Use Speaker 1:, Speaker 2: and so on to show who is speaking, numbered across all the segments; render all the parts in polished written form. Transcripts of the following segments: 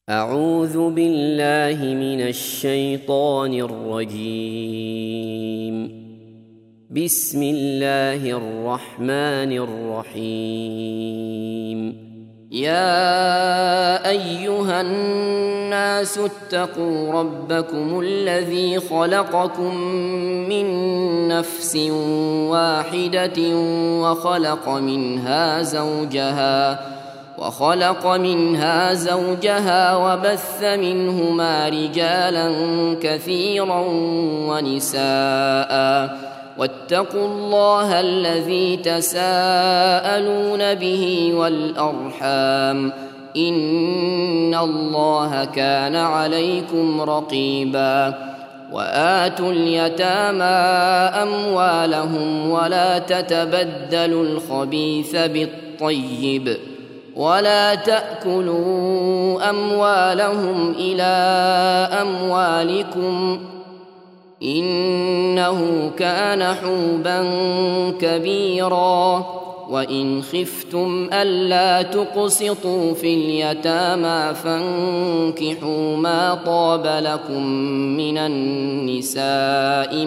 Speaker 1: أعوذ بالله من الشيطان الرجيم. بسم الله الرحمن الرحيم. يا أيها الناس اتقوا ربكم الذي خلقكم من نفس واحدة وخلق منها زوجها وبث منهما رجالا كثيرا ونساء واتقوا الله الذي تساءلون به والأرحام إن الله كان عليكم رقيبا. وآتوا اليتامى أموالهم ولا تتبدلوا الخبيث بالطيب ولا تأكلوا أموالهم إلى أموالكم إنه كان حوبا كبيرا. وإن خفتم ألا تقسطوا في اليتامى فانكحوا ما طاب لكم من النساء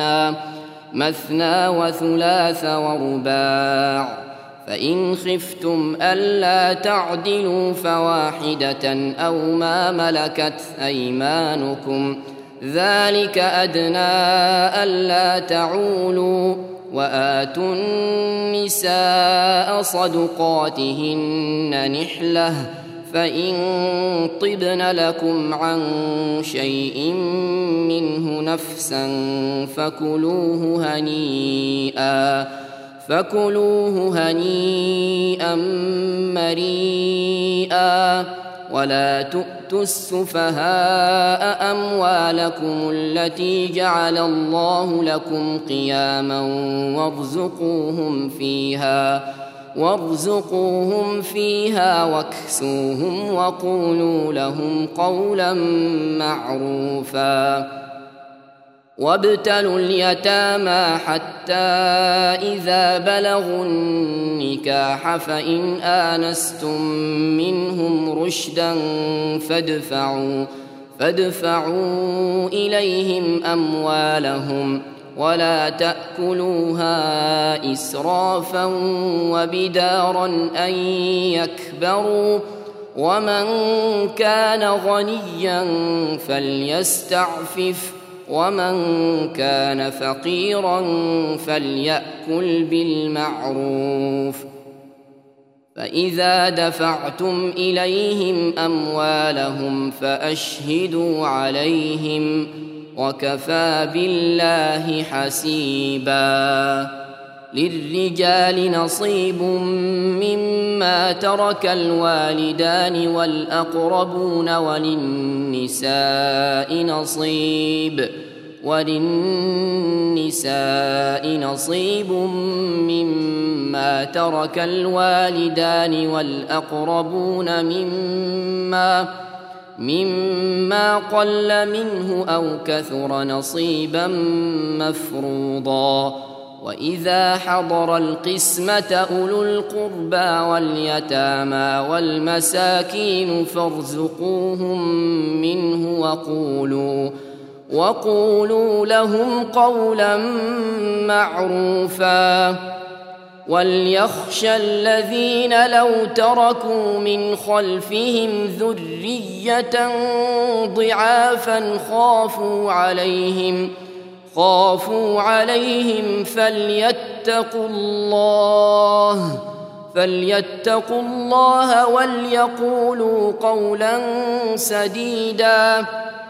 Speaker 1: مثنى وثلاث ورباع. فإن خفتم ألا تعدلوا فواحدة أو ما ملكت أيمانكم ذلك أدنى ألا تعولوا. وآتوا النساء صدقاتهن نحلة فإن طبن لكم عن شيء منه نفسا فكلوه هنيئا مريئا. ولا تؤتوا السفهاء أموالكم التي جعل الله لكم قياما وارزقوهم فيها واكسوهم وقولوا لهم قولا معروفا. وابتلوا اليتامى حتى إذا بلغوا النكاح فإن آنستم منهم رشدا فادفعوا إليهم أموالهم ولا تأكلوها إسرافا وبدارا أن يكبروا. ومن كان غنيا فليستعفف ومن كان فقيرا فليأكل بالمعروف. فإذا دفعتم إليهم أموالهم فأشهدوا عليهم وكفى بالله حسيبا. للرجال نصيب مما ترك الوالدان والأقربون وللنساء نصيب مما ترك الوالدان والأقربون مما قل منه أو كثر نصيبا مفروضا. وإذا حضر القسمة أولو القربى واليتامى والمساكين فارزقوهم منه وقولوا لهم قولا معروفا. وليخشى الذين لو تركوا من خلفهم ذرية ضعافا خافوا عليهم فليتقوا الله وليقولوا قولا سديدا.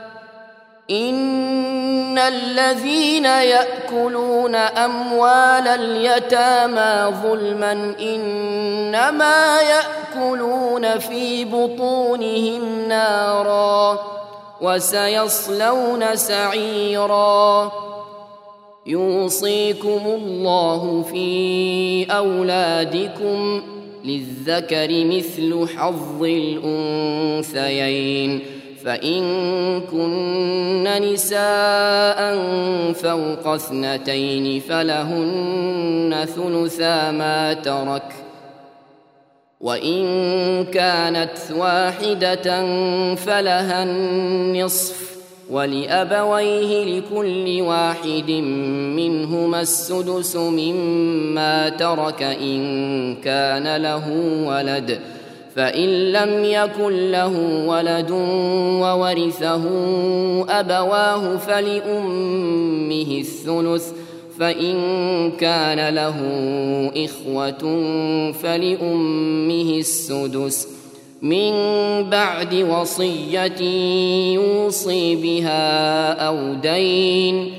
Speaker 1: إن الذين يأكلون أموال اليتامى ظلما إنما يأكلون في بطونهم نارا وسيصلون سعيرا. يوصيكم الله في أولادكم للذكر مثل حظ الأنثيين. فإن كن نساء فوق 2 فلهن ثلثا ما ترك وإن كانت واحدة فلها النصف ولأبويه لكل واحد منهما السدس مما ترك إن كان له ولد، فإن لم يكن له ولد وورثه أبواه فلأمه الثلث، فإن كان له إخوة فلأمه السدس من بعد وصية يوصي بها أو دين.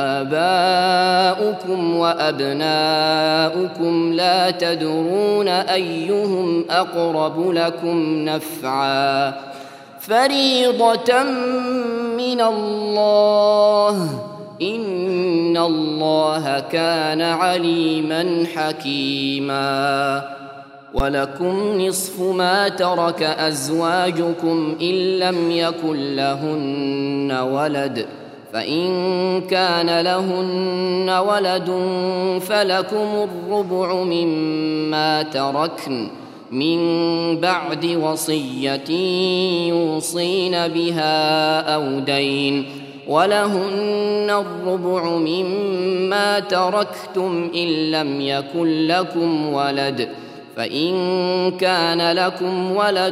Speaker 1: آباؤكم وأبناؤكم لا تدرون أيهم أقرب لكم نفعا، فريضة من الله، إن الله كان عليما حكيما. ولكم نصف ما ترك أزواجكم إن لم يكن لهن ولد، فإن كان لهن ولد فلكم الربع مما تركن من بعد وصية يوصين بها أو دين، ولهن الربع مما تركتم إن لم يكن لكم ولد، فإن كان لكم ولد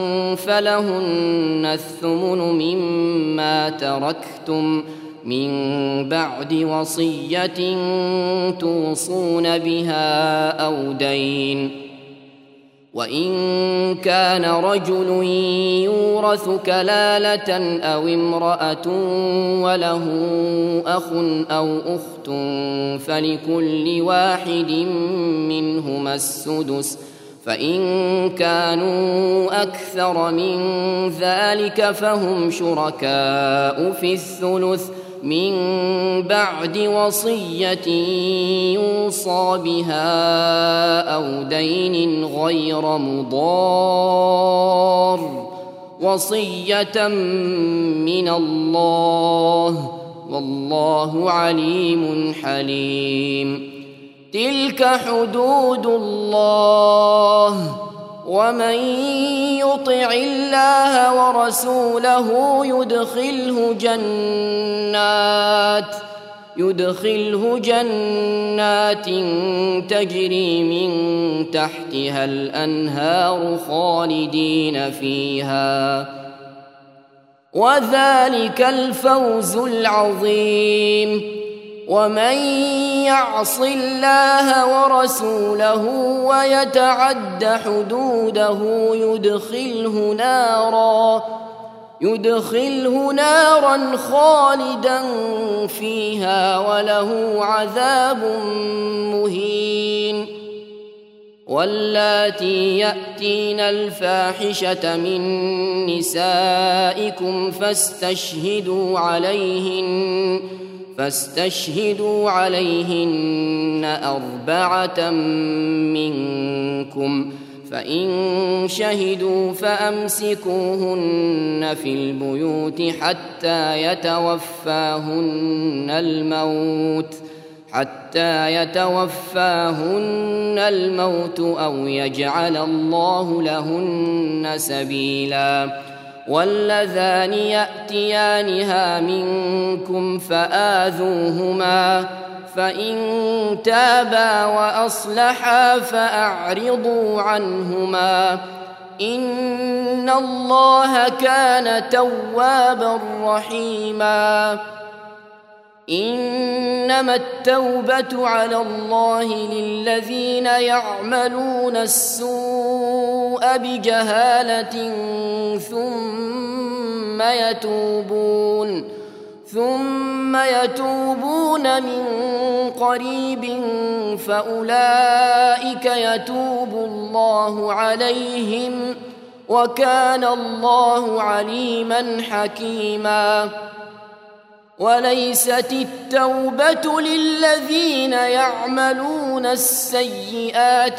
Speaker 1: فلهن الثمن مما تركتم من بعد وصية توصون بها أو دين. وإن كان رجل يورث كلالة أو امرأة وله أخ أو أخت فلكل واحد منهما السدس، فإن كانوا أكثر من ذلك فهم شركاء في الثلث من بعد وصية يوصى بها أو دين غير مضار، وصية من الله، والله عليم حليم. تلك حدود الله، ومن يطع الله ورسوله يدخله جنات تجري من تحتها الأنهار خالدين فيها، وذلك الفوز العظيم. ومن يعص الله ورسوله ويتعد حدوده يدخله نارا خالدا فيها وله عذاب مهين. واللاتي يأتين الفاحشة من نسائكم فاستشهدوا عليهن 4 منكم، فإن شهدوا فأمسكوهن في البيوت حتى يتوفاهن الموت أو يجعل الله لهن سبيلا. واللذان يأتيانها منكم فآذوهما، فإن تابا وأصلحا فأعرضوا عنهما، إن الله كان توابا رحيما. إنما التوبة على الله للذين يعملون السوء بجهالة ثم يتوبون من قريب فأولئك يتوب الله عليهم، وكان الله عليما حكيما. وليست التوبة للذين يعملون السيئات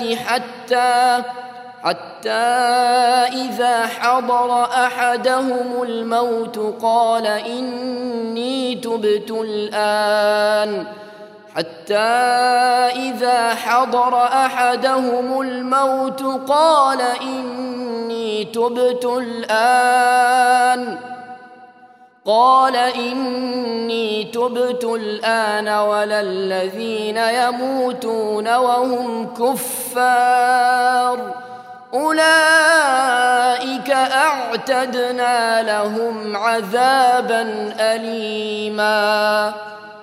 Speaker 1: حتى إذا حضر أحدهم الموت قال إني تبت الآن، حتى إذا حضر أحدهم الموت قال إني تبت الآن ولا الذين يموتون وهم كفار أولئك أعتدنا لهم عذابا أليما.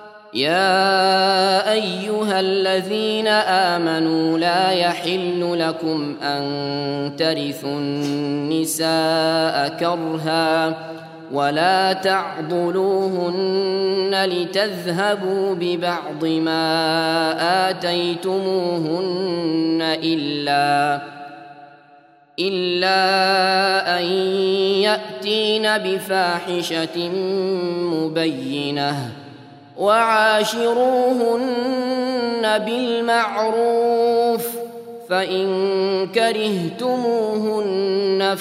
Speaker 1: يا أيها الذين آمنوا لا يحل لكم أن ترثوا النساء كرها ولا تعضلوهن لتذهبوا ببعض ما آتيتموهن إلا أن يأتين بفاحشة مبينة وعاشروهن بالمعروف فإن كرهتموهن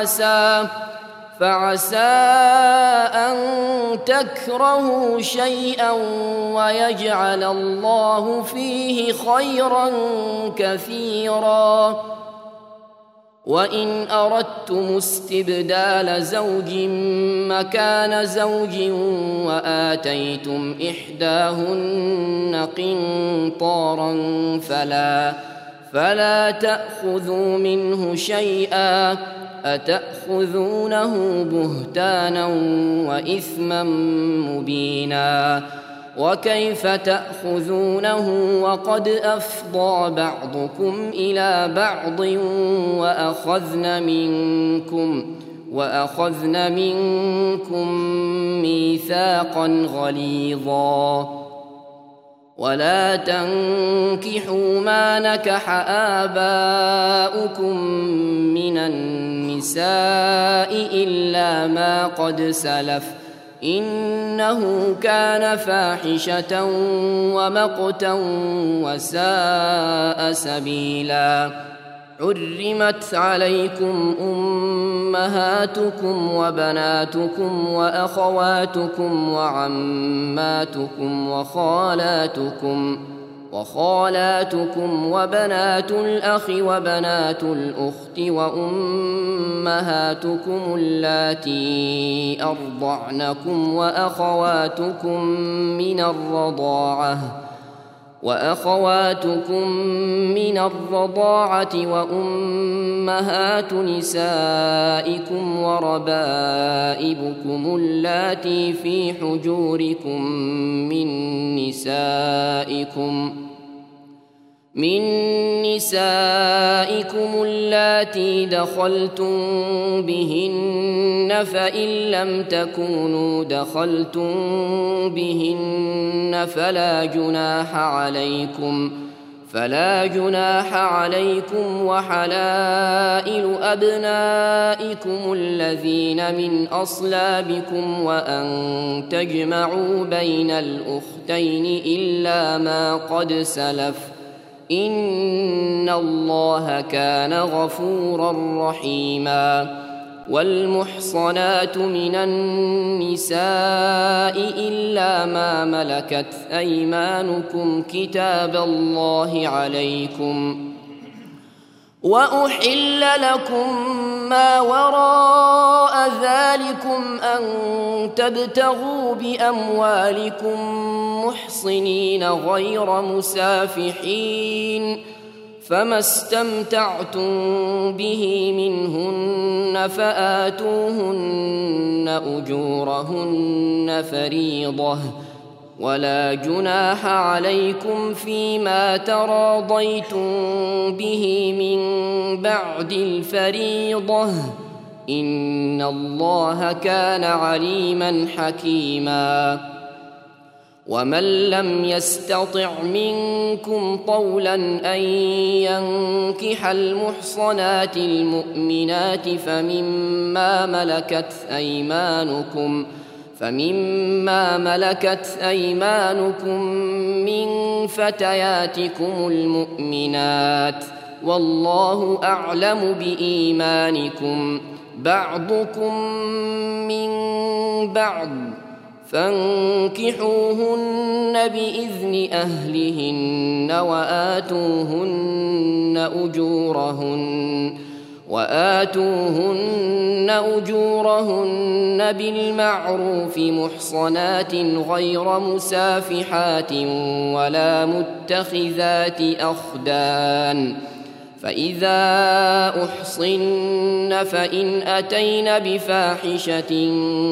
Speaker 1: فعسى أن تكرهوا شيئا ويجعل الله فيه خيرا كثيرا. وإن أردتم استبدال زوج مكان زوج وآتيتم إحداهن قنطارا فلا تأخذوا منه شيئا أتأخذونه بهتانا وإثما مبينا. وكيف تأخذونه وقد أفضى بعضكم إلى بعض وأخذن منكم ميثاقا غليظا. ولا تنكحوا ما نكح آباؤكم من النساء إلا ما قد سلف إنه كان فاحشة ومقتا وساء سبيلا. حرمت عليكم أمهاتكم وبناتكم وأخواتكم وعماتكم وخالاتكم وبنات الأخ وبنات الأخت وأمهاتكم اللاتي أرضعنكم وأخواتكم من الرضاعة وأمهات نسائكم وربائبكم اللاتي في حجوركم من نسائكم اللاتي دخلتم بهن فإن لم تكونوا دخلتم بهن فلا جناح عليكم وحلائل أبنائكم الذين من أصلابكم وأن تجمعوا بين الأختين إلا ما قد سلف إن الله كان غفورا رحيما. والمحصنات من النساء إلا ما ملكت أيمانكم كتاب الله عليكم. وأحل لكم ما وراء ذلكم أن تبتغوا بأموالكم محصنين غير مسافحين فما استمتعتم به منهن فآتوهن أجورهن فريضة ولا جناح عليكم فيما تراضيتم به من بعد الفريضة إن الله كان عليما حكيما. ومن لم يستطع منكم طولا أن ينكح المحصنات المؤمنات فمما ملكت أيمانكم من فتياتكم المؤمنات والله أعلم بإيمانكم بعضكم من بعض فانكحوهن بإذن أهلهن وآتوهن أجورهن بالمعروف محصنات غير مسافحات ولا متخذات أخدان فإذا أحصن فإن أتين بفاحشة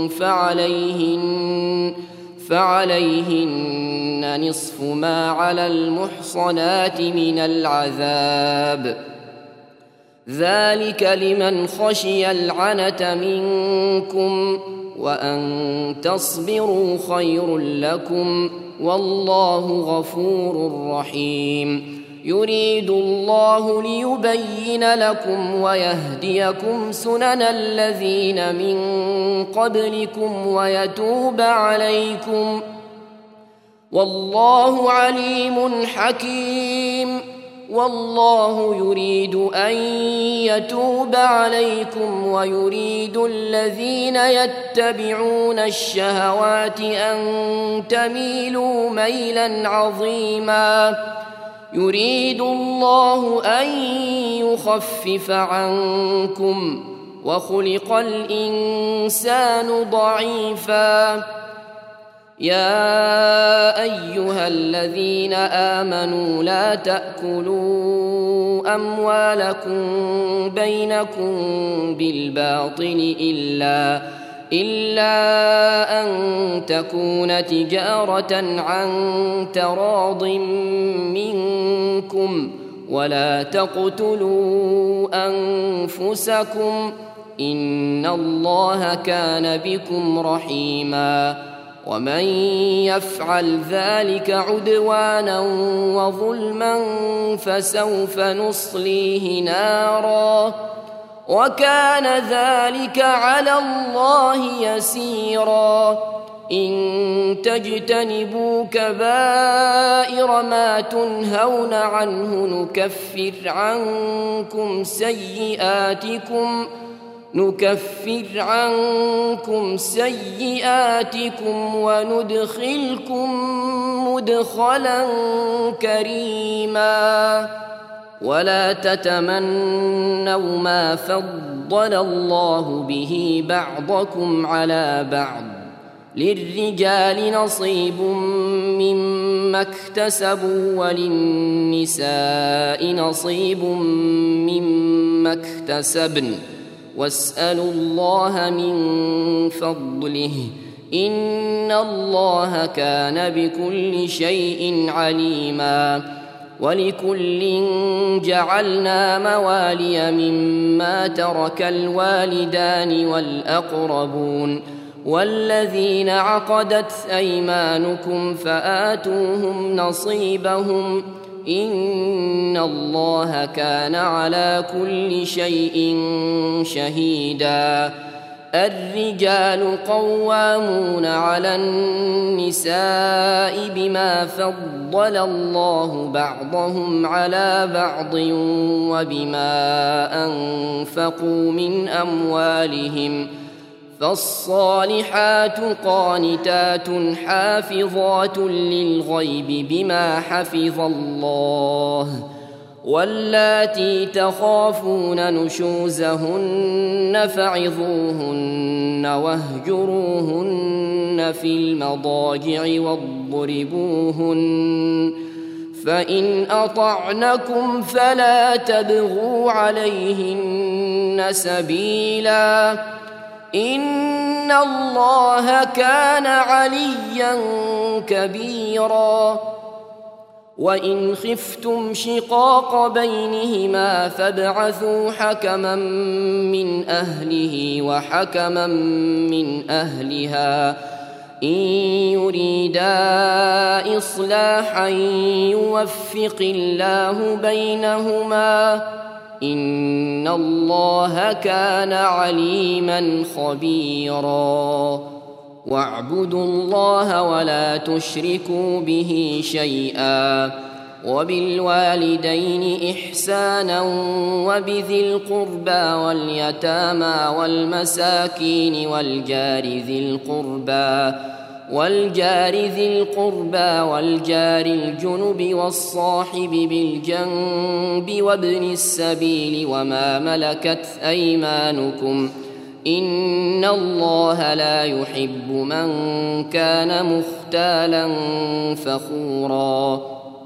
Speaker 1: فعليهن نصف ما على المحصنات من العذاب ذلك لمن خشي العنة منكم وأن تصبروا خير لكم والله غفور رحيم يريد الله ليبين لكم ويهديكم سنن الذين من قبلكم ويتوب عليكم والله عليم حكيم والله يريد أن يتوب عليكم ويريد الذين يتبعون الشهوات أن تميلوا ميلا عظيما يريد الله أن يخفف عنكم وخلق الإنسان ضعيفا يا أيها الذين آمنوا لا تأكلوا أموالكم بينكم بالباطل إلا أن تكون تجارة عن تراض منكم ولا تقتلوا أنفسكم إن الله كان بكم رحيما ومن يفعل ذلك عدوانا وظلما فسوف نصليه نارا وكان ذلك على الله يسيرا إن تجتنبوا كبائر ما تنهون عنه نكفر عنكم سيئاتكم وندخلكم مدخلا كريما ولا تتمنوا ما فضل الله به بعضكم على بعض للرجال نصيب مما اكتسبوا وللنساء نصيب مما اكتسبن واسألوا الله من فضله إن الله كان بكل شيء عليما ولكل جعلنا موالي مما ترك الوالدان والأقربون والذين عقدت أيمانكم فآتوهم نصيبهم إن الله كان على كل شيء شهيدا الرجال قوامون على النساء بما فضل الله بعضهم على بعض وبما أنفقوا من أموالهم فالصالحات قانتات حافظات للغيب بما حفظ الله واللاتي تخافون نشوزهن فعظوهن واهجروهن في المضاجع واضربوهن فإن أطعنكم فلا تبغوا عليهن سبيلا إن الله كان عليا كبيرا وإن خفتم شقاق بينهما فابعثوا حكما من أهله وحكما من أهلها إن يريدا إصلاحا يوفق الله بينهما إن الله كان عليما خبيرا واعبدوا الله ولا تشركوا به شيئا وبالوالدين إحسانا وبذي القربى واليتامى والمساكين والجار ذي القربى والجار ذي القربى والجار الجنب والصاحب بالجنب وابن السبيل وما ملكت أيمانكم إن الله لا يحب من كان مختالا فخورا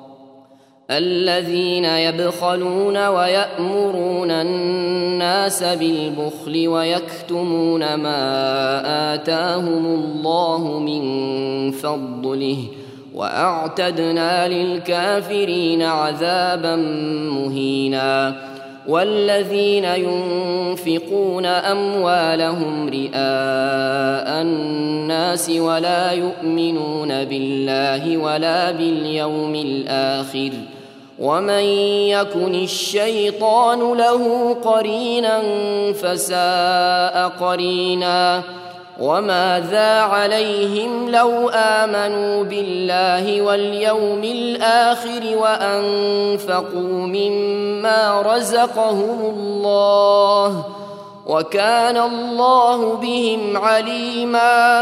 Speaker 1: الذين يبخلون ويأمرون الناس بالبخل ويكتمون ما آتاهم الله من فضله وأعتدنا للكافرين عذابا مهينا والذين ينفقون أموالهم رئاء الناس ولا يؤمنون بالله ولا باليوم الآخر ومن يكن الشيطان له قرينا فساء قرينا وماذا عليهم لو آمنوا بالله واليوم الآخر وأنفقوا مما رزقهم الله وكان الله بهم عليما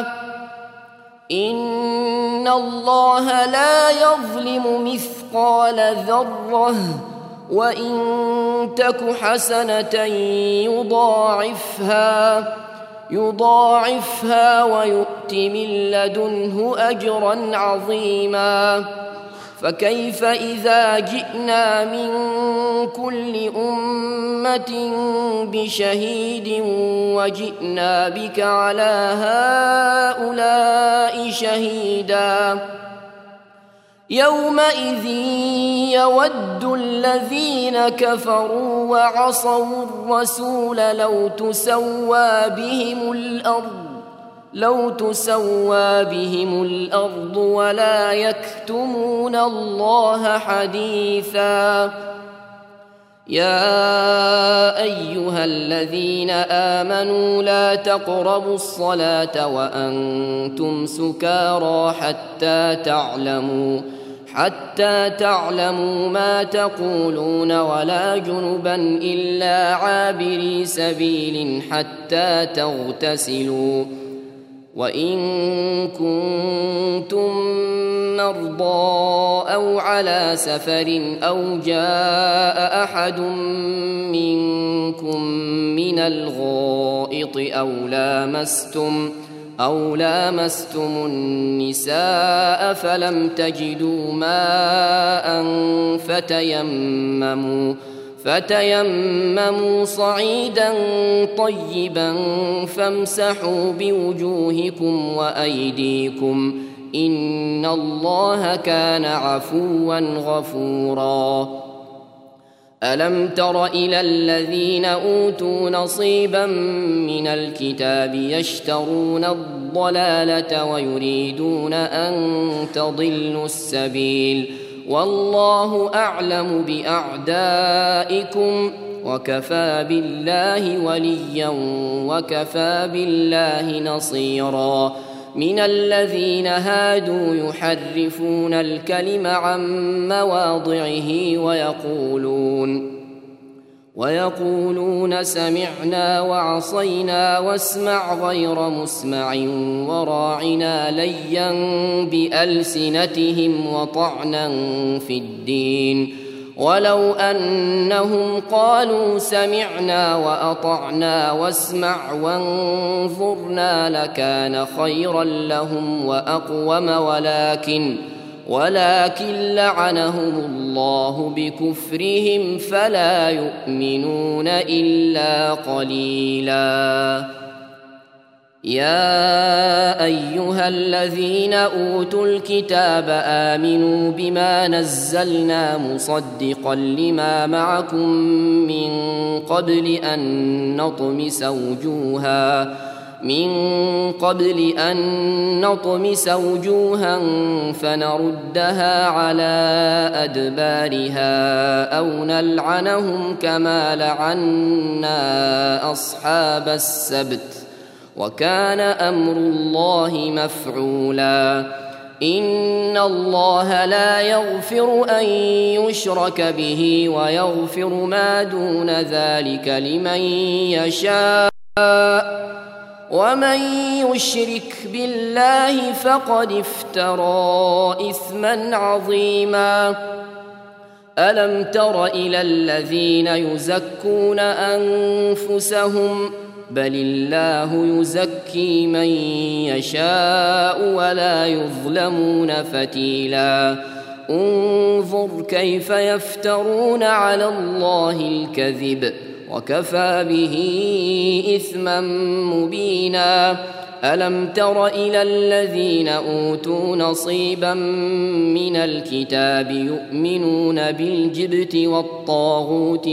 Speaker 1: إن الله لا يظلم مثقال ذرة وإن تك حسنة يضاعفها ويؤت من لدنه أجرا عظيما فكيف إذا جئنا من كل أمة بشهيد وجئنا بك على هؤلاء شهيدا يومئذ يود الذين كفروا وعصوا الرسول لو تسوى بهم الأرض ولا يكتمون الله حديثا يا أيها الذين آمنوا لا تقربوا الصلاة وأنتم سكارى حتى تعلموا ما تقولون ولا جنبا إلا عابري سبيل حتى تغتسلوا وإن كنتم مرضى أو على سفر أو جاء أحد منكم من الغائط أو لامستم النساء فلم تجدوا ماء فتيمموا صعيدا طيبا فامسحوا بوجوهكم وأيديكم إن الله كان عفوا غفورا ألم تر إلى الذين أوتوا نصيبا من الكتاب يشترون الضلالة ويريدون أن تضلوا السبيل والله أعلم بأعدائكم وكفى بالله وليا وكفى بالله نصيرا من الذين هادوا يحرفون الكلم عن مواضعه ويقولون سمعنا وعصينا واسمع غير مسمع وراعنا ليا بألسنتهم وطعنا في الدين ولو أنهم قالوا سمعنا وأطعنا واسمع وانظرنا لكان خيرا لهم وأقوم ولكن لعنهم الله بكفرهم فلا يؤمنون إلا قليلا يا أيها الذين أوتوا الكتاب آمنوا بما نزلنا مصدقا لما معكم من قبل أن نطمس وجوها فنردها على أدبارها أو نلعنهم كما لعنا أصحاب السبت وكان أمر الله مفعولا إن الله لا يغفر أن يشرك به ويغفر ما دون ذلك لمن يشاء ومن يشرك بالله فقد افترى إثما عظيما ألم تر إلى الذين يزكون أنفسهم بل الله يزكي من يشاء ولا يظلمون فتيلا انظر كيف يفترون على الله الكذب وكفى به إثما مبينا ألم تر إلى الذين أوتوا نصيبا من الكتاب يؤمنون بالجبت والطاغوت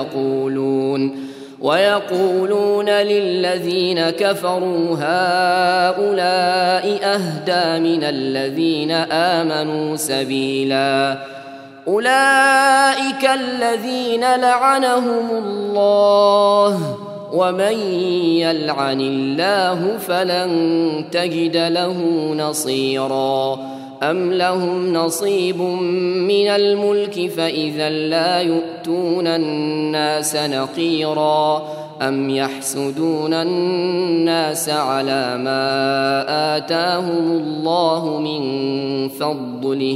Speaker 1: ويقولون للذين كفروا هؤلاء أهدى من الذين آمنوا سبيلا أولئك الذين لعنهم الله ومن يلعن الله فلن تجد له نصيرا أم لهم نصيب من الملك فإذا لا يؤتون الناس نقيرا أم يحسدون الناس على ما آتاهم الله من فضله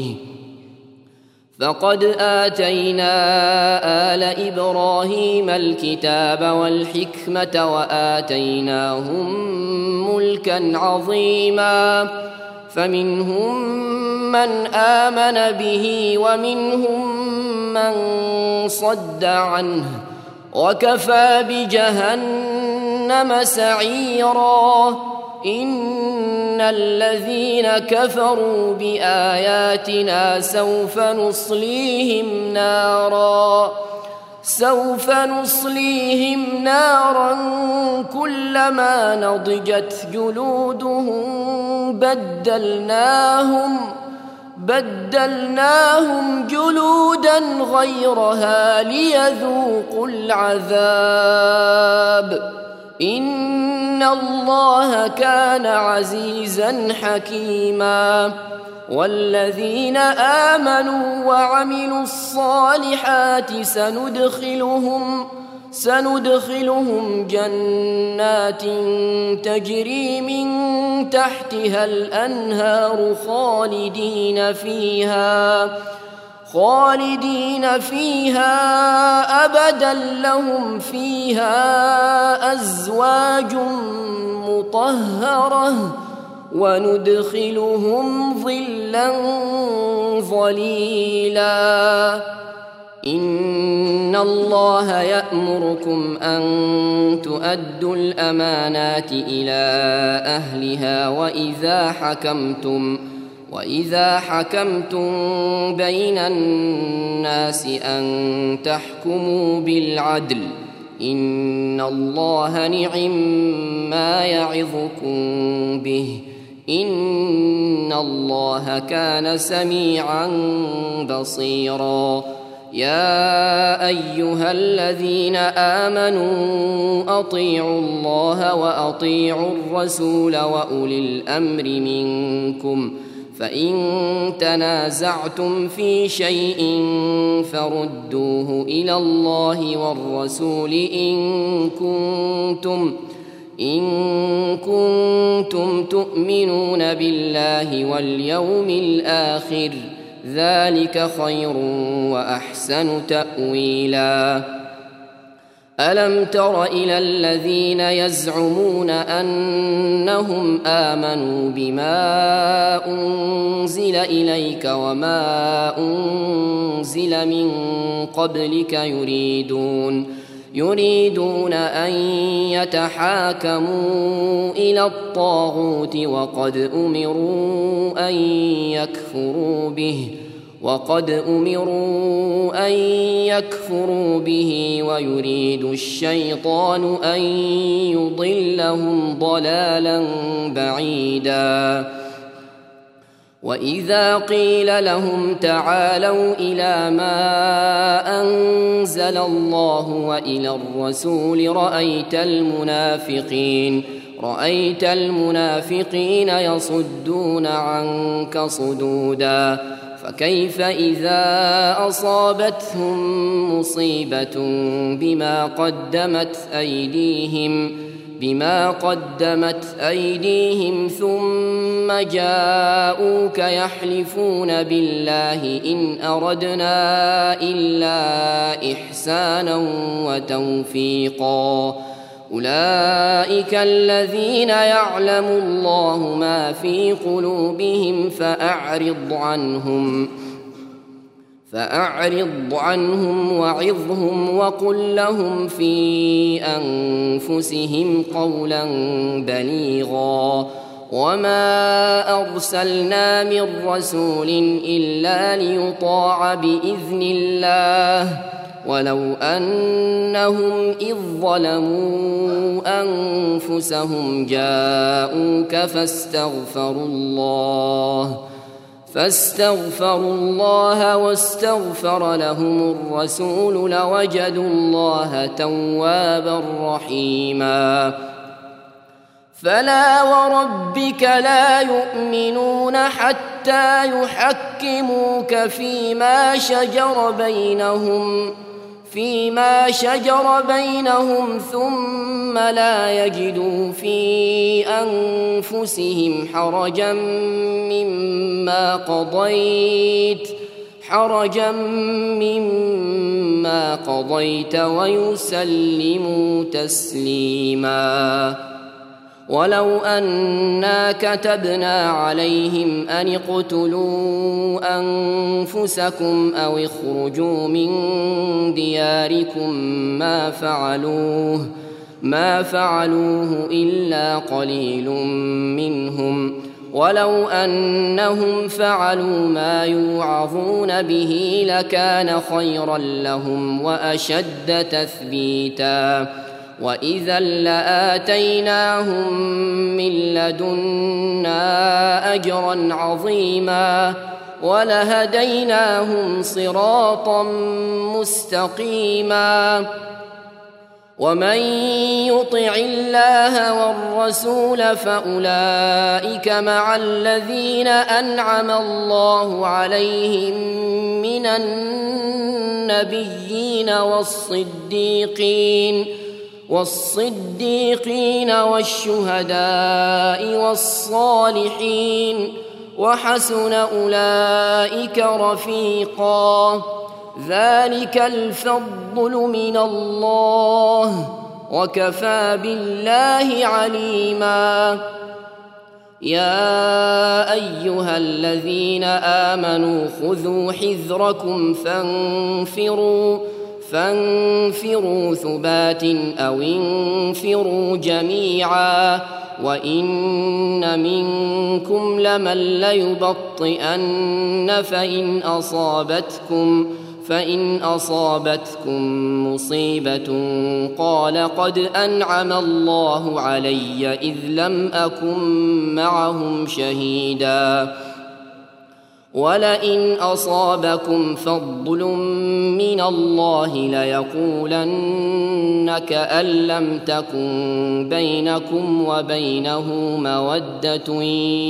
Speaker 1: فقد آتينا آل إبراهيم الكتاب والحكمة وآتيناهم ملكا عظيما فمنهم من آمن به ومنهم من صد عنه وكفى بجهنم سعيرا إن الذين كفروا بآياتنا سوف نصليهم نارا كلما نضجت جلودهم بدلناهم جلودا غيرها ليذوقوا العذاب إن الله كان عزيزا حكيما والذين آمنوا وعملوا الصالحات سندخلهم جنات تجري من تحتها الأنهار خالدين فيها أبدا لهم فيها أزواج مطهرة وندخلهم ظلا ظليلا إن الله يأمركم أن تؤدوا الأمانات إلى أهلها وإذا حكمتم بين الناس أن تحكموا بالعدل إن الله نعم ما يعظكم به إن الله كان سميعا بصيرا يا أيها الذين آمنوا أطيعوا الله وأطيعوا الرسول وأولي الأمر منكم فإن تنازعتم في شيء فردوه إلى الله والرسول إن كنتم تؤمنون بالله واليوم الآخر ذلك خير وأحسن تأويلا ألم تر إلى الذين يزعمون أنهم آمنوا بما أنزل إليك وما أنزل من قبلك يريدون أن يتحاكموا إلى الطاغوت وقد أمروا أن يكفروا به ويريد الشيطان أن يضلهم ضلالا بعيدا وإذا قيل لهم تعالوا إلى ما أنزل الله وإلى الرسول رأيت المنافقين يصدون عنك صدودا فكيف إذا أصابتهم مصيبة بما قدمت أيديهم بما قدمت أيديهم ثم جاءوك يحلفون بالله إن أردنا إلا إحسانا وتوفيقا أولئك الذين يعلم الله ما في قلوبهم فأعرض عنهم وعظهم وقل لهم في أنفسهم قولا بليغا وما أرسلنا من رسول إلا ليطاع بإذن الله ولو أنهم إذ ظلموا أنفسهم جاءوك فاستغفروا الله واستغفر لهم الرسول لوجدوا الله توابا رحيما فلا وربك لا يؤمنون حتى يحكموك فيما شجر بينهم ثم لا يجدوا في أنفسهم حرجا مما قضيت ويسلموا تسليما ولو أنا كتبنا عليهم أن اقتلوا أنفسكم أو اخرجوا من دياركم ما فعلوه إلا قليل منهم ولو أنهم فعلوا ما يوعظون به لكان خيرا لهم وأشد تثبيتا وإذا لآتيناهم من لدنا أجرا عظيما ولهديناهم صراطا مستقيما ومن يطع الله والرسول فأولئك مع الذين أنعم الله عليهم من النبيين والصديقين والشهداء والصالحين وحسن أولئك رفيقا ذلك الفضل من الله وكفى بالله عليما يا أيها الذين آمنوا خذوا حذركم فانفروا ثبات أو انفروا جميعا وإن منكم لمن ليبطئن فإن أصابتكم مصيبة قال قد أنعم الله علي إذ لم أكن معهم شهيدا ولئن أصابكم فضل من الله ليقولن كأن لم تكن بينكم وبينه مودة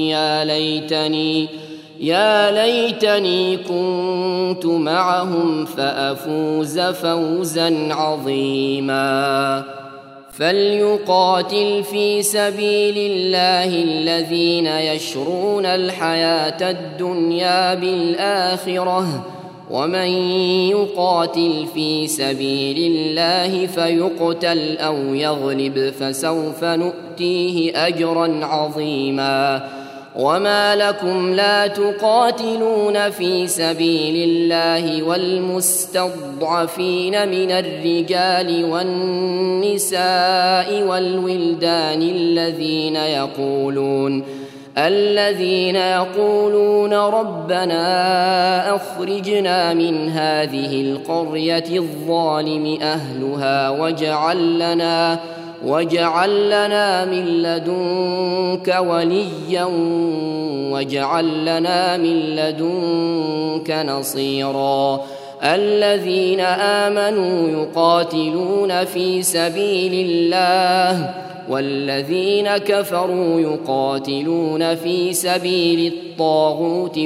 Speaker 1: يا ليتني كنت معهم فأفوز فوزا عظيما فليقاتل في سبيل الله الذين يشرون الحياة الدنيا بالآخرة ومن يقاتل في سبيل الله فيقتل أو يغلب فسوف نؤتيه أجرا عظيما وما لكم لا تقاتلون في سبيل الله والمستضعفين من الرجال والنساء والولدان الذين يقولون ربنا أخرجنا من هذه القرية الظالم أهلها واجعل لنا من لدنك وليا واجعل لنا من لدنك نصيرا الذين آمنوا يقاتلون في سبيل الله والذين كفروا يقاتلون في سبيل الطاغوت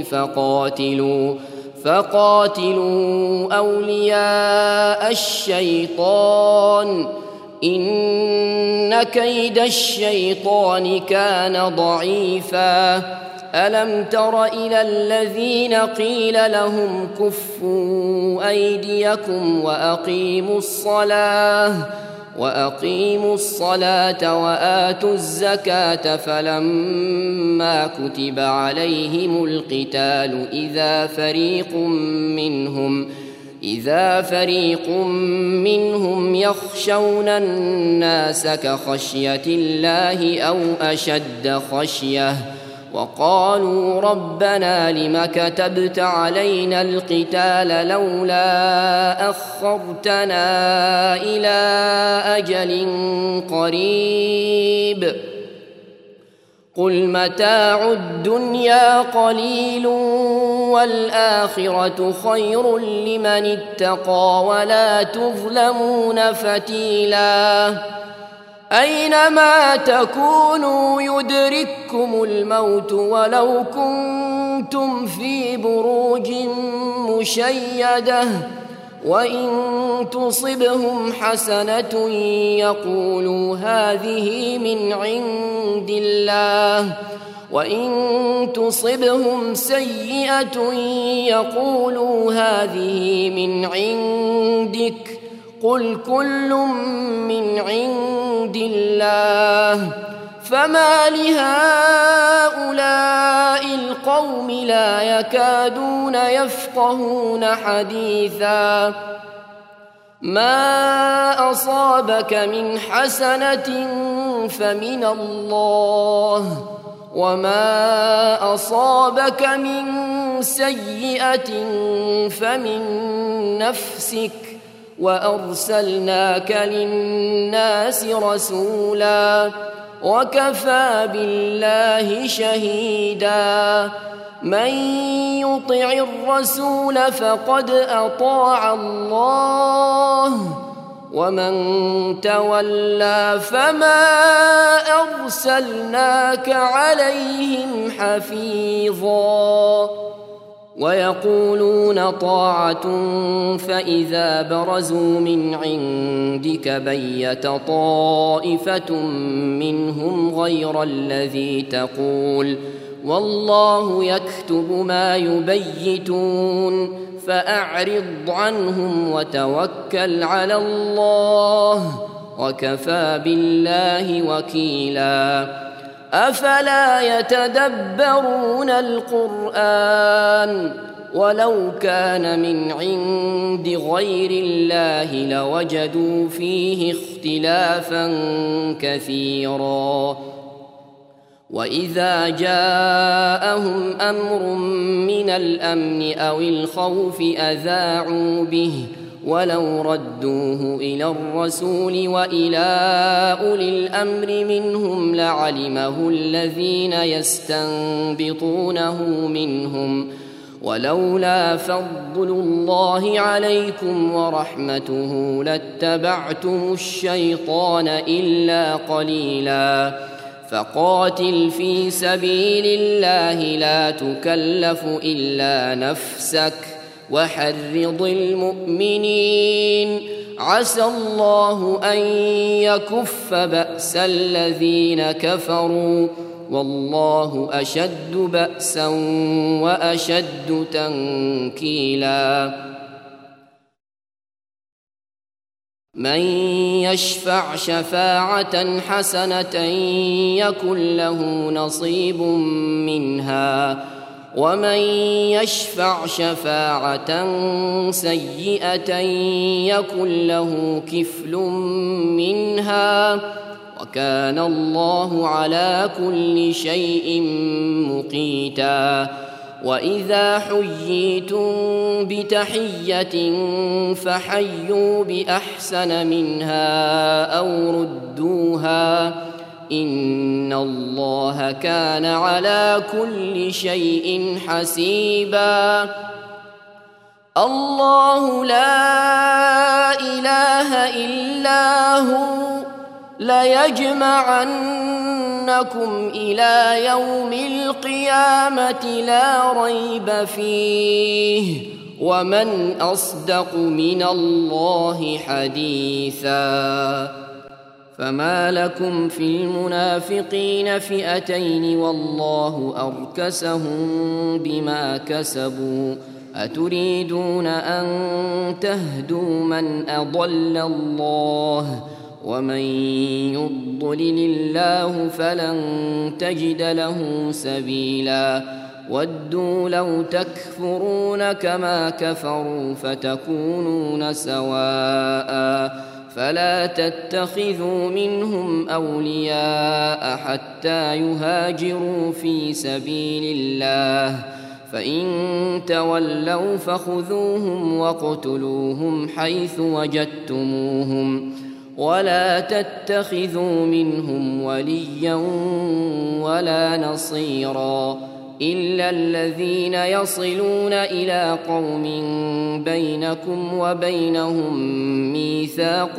Speaker 1: فقاتلوا أولياء الشيطان إن كيد الشيطان كان ضعيفا ألم تر إلى الذين قيل لهم كفوا أيديكم وأقيموا الصلاة وآتوا الزكاة فلما كتب عليهم القتال إذا فريق منهم يخشون الناس كخشية الله أو أشد خشية وقالوا ربنا لم كتبت علينا القتال لولا أخرتنا إلى أجل قريب قل متاع الدنيا قليل والآخرة خير لمن اتقى ولا تظلمون فتيلا أينما تكونوا يدرككم الموت ولو كنتم في بروج مشيدة وإن تصبهم حسنة يقولوا هذه من عند الله وإن تصبهم سيئة يقولوا هذه من عندك قل كل من عند الله فما لهؤلاء القوم لا يكادون يفقهون حديثا ما أصابك من حسنة فمن الله وما أصابك من سيئة فمن نفسك وأرسلناك للناس رسولا وكفى بالله شهيدا من يطع الرسول فقد أطاع الله ومن تولى فما أرسلناك عليهم حفيظا ويقولون طاعة فإذا برزوا من عندك بيت طائفة منهم غير الذي تقول والله يكتب ما يبيتون فأعرض عنهم وتوكل على الله وكفى بالله وكيلا أفلا يتدبرون القرآن ولو كان من عند غير الله لوجدوا فيه اختلافا كثيرا وإذا جاءهم أمر من الأمن أو الخوف أذاعوا به ولو ردوه إلى الرسول وإلى أولي الأمر منهم لعلمه الذين يستنبطونه منهم ولولا فضل الله عليكم ورحمته لاتبعتم الشيطان إلا قليلا فقاتل في سبيل الله لا تكلف إلا نفسك وحرض المؤمنين عسى الله أن يكف بأس الذين كفروا والله أشد بأسا وأشد تنكيلا من يشفع شفاعة حسنة يكن له نصيب منها ومن يشفع شفاعة سيئة يكن له كفل منها وكان الله على كل شيء مقيتا وإذا حييتم بتحية فحيوا بأحسن منها أو ردوها إن الله كان على كل شيء حسيبا الله لا إله إلا هو ليجمعنكم إلى يوم القيامة لا ريب فيه ومن أصدق من الله حديثا فما لكم في المنافقين فئتين والله أركسهم بما كسبوا أتريدون أن تهدوا من أضل الله ومن يضلل الله فلن تجد له سبيلا ودوا لو تكفرون كما كفروا فتكونون سواء فلا تتخذوا منهم أولياء حتى يهاجروا في سبيل الله فإن تولوا فخذوهم واقتلوهم حيث وجدتموهم ولا تتخذوا منهم وليا ولا نصيرا إلا الذين يصلون إلى قوم بينكم وبينهم ميثاق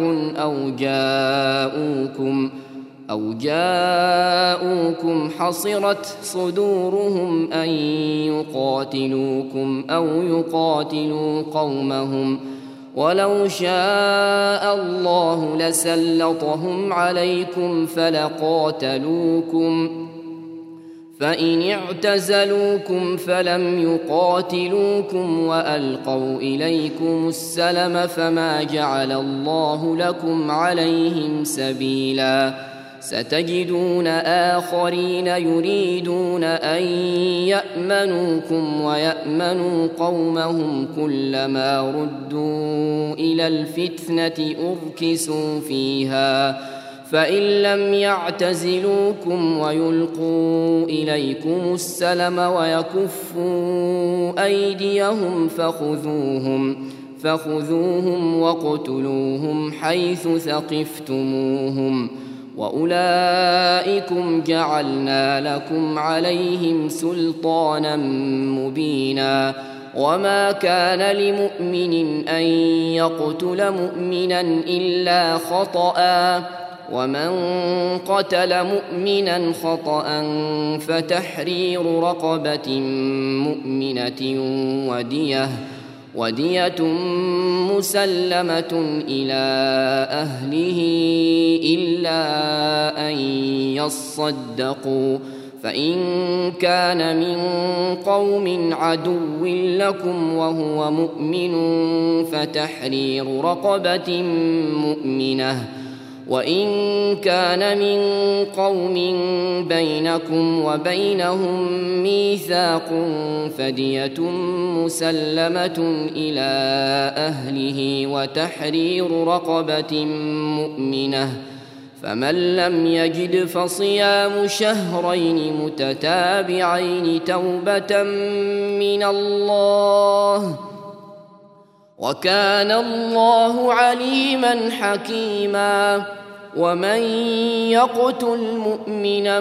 Speaker 1: أو جاءوكم حصرت صدورهم أن يقاتلوكم أو يقاتلوا قومهم ولو شاء الله لسلطهم عليكم فلقاتلوكم فإن اعتزلوكم فلم يقاتلوكم وألقوا إليكم السلم فما جعل الله لكم عليهم سبيلا ستجدون آخرين يريدون أن يأمنوكم ويأمنوا قومهم كلما ردوا إلى الفتنة أركسوا فيها فإن لم يعتزلوكم ويلقوا إليكم السلم ويكفوا أيديهم فخذوهم واقتلوهم حيث ثقفتموهم وأولئكم جعلنا لكم عليهم سلطانا مبينا وما كان لمؤمن أن يقتل مؤمنا إلا خطأ ومن قتل مؤمنا خطأ فتحرير رقبة مؤمنة ودية مسلمة إلى أهله إلا أن يصدقوا فإن كان من قوم عدو لكم وهو مؤمن فتحرير رقبة مؤمنة وإن كان من قوم بينكم وبينهم ميثاق فدية مسلمة إلى أهله وتحرير رقبة مؤمنة فمن لم يجد فصيام شهرين متتابعين توبة من الله وكان الله عليما حكيما ومن يقتل مؤمنا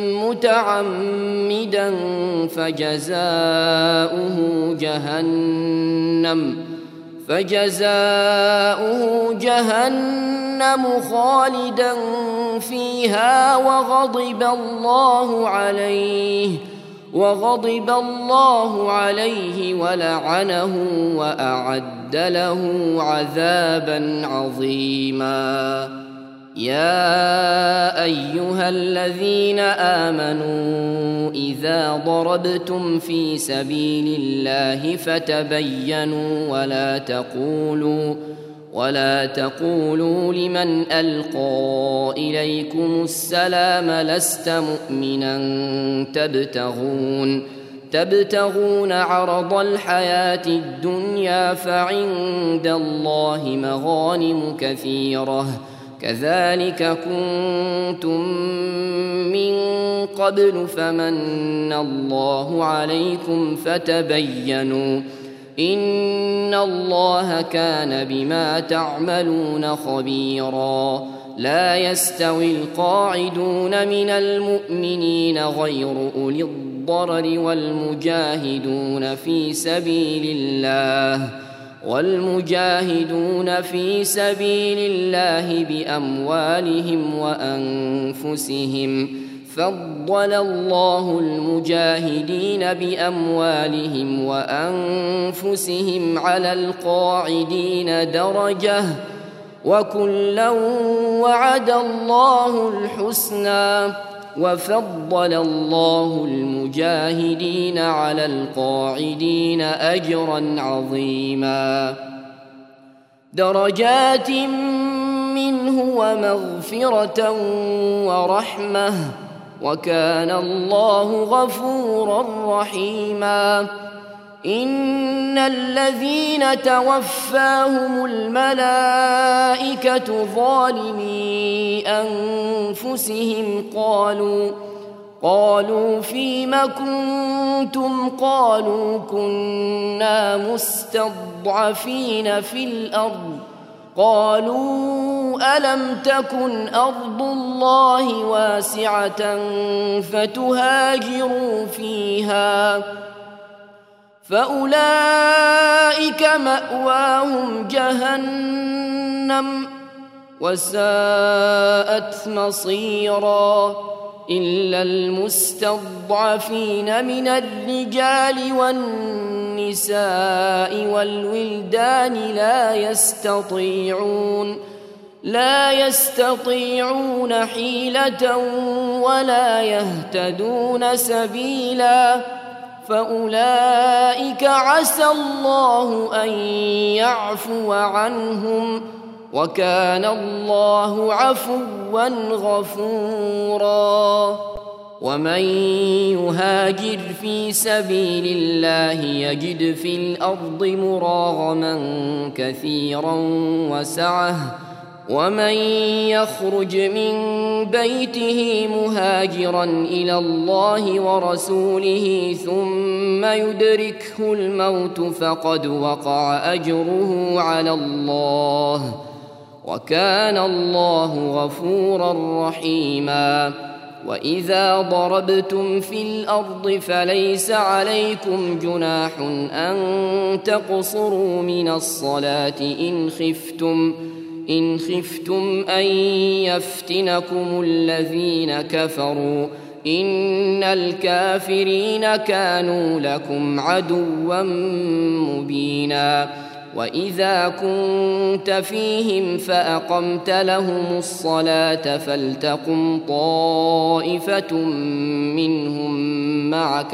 Speaker 1: متعمدا فجزاؤه جهنم خالدا فيها وغضب الله عليه ولعنه وأعد له عذابا عظيما يا أيها الذين آمنوا إذا ضربتم في سبيل الله فتبينوا ولا تقولوا لمن ألقى إليكم السلام لست مؤمنا تبتغون عرض الحياة الدنيا فعند الله مغانم كثيرة كذلك كنتم من قبل فمن الله عليكم فتبينوا إن الله كان بما تعملون خبيرا لا يستوي القاعدون من المؤمنين غير أولي الضرر والمجاهدون في سبيل الله بأموالهم وأنفسهم فضل الله المجاهدين بأموالهم وأنفسهم على القاعدين درجة وكلا وعد الله الحسنى وفضل الله المجاهدين على القاعدين أجرا عظيما درجات منه ومغفرة ورحمة وكان الله غفورا رحيما إن الذين توفاهم الملائكة ظالمي أنفسهم قالوا فيم كنتم قالوا كنا مستضعفين في الأرض قالوا ألم تكن أرض الله واسعة فتهاجروا فيها فأولئك مأواهم جهنم وساءت مصيرا إلا المستضعفين من الرجال والنساء والولدان لا يستطيعون حيلة ولا يهتدون سبيلا فأولئك عسى الله أن يعفو عنهم وكان الله عفوا غفورا ومن يهاجر في سبيل الله يجد في الأرض مراغما كثيرا وسعة ومن يخرج من بيته مهاجرا إلى الله ورسوله ثم يدركه الموت فقد وقع أجره على الله وكان الله غفورا رحيما وإذا ضربتم في الأرض فليس عليكم جناح أن تقصروا من الصلاة إن خفتم أن يفتنكم الذين كفروا إن الكافرين كانوا لكم عدوا مبينا وإذا كنت فيهم فأقمت لهم الصلاة فلتقم طائفة منهم معك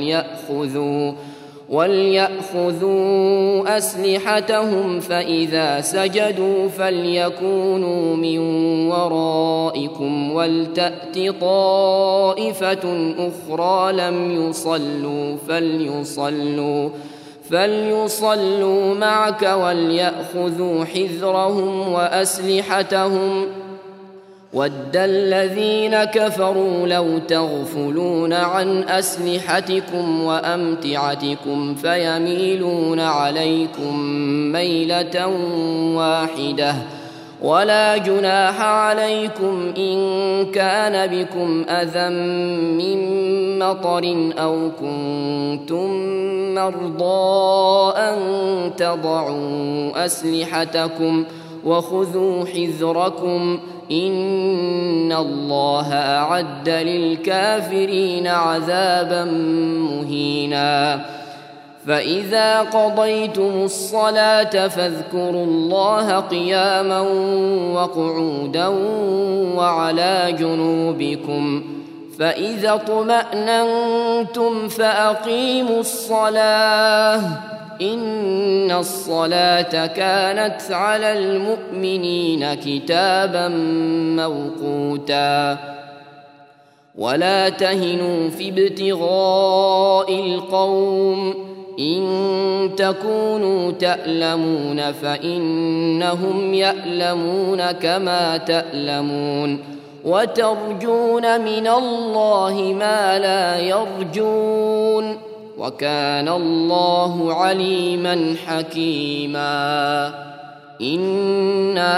Speaker 1: وليأخذوا أسلحتهم فإذا سجدوا فليكونوا من ورائكم ولتأت طائفة أخرى لم يصلوا فليصلوا معك وليأخذوا حذرهم وأسلحتهم ود الذين كفروا لو تغفلون عن أسلحتكم وأمتعتكم فيميلون عليكم ميلة واحدة ولا جناح عليكم إن كان بكم أذى من مطر أو كنتم مرضى أن تضعوا أسلحتكم وخذوا حذركم إن الله أعد للكافرين عذابا مهينا فإذا قضيتم الصلاة فاذكروا الله قياما وقعودا وعلى جنوبكم فإذا اطمأننتم فأقيموا الصلاة إن الصلاة كانت على المؤمنين كتابا موقوتا ولا تهنوا في ابتغاء القوم إن تكونوا تألمون فإنهم يألمون كما تألمون وترجون من الله ما لا يرجون وكان الله عليما حكيما إنا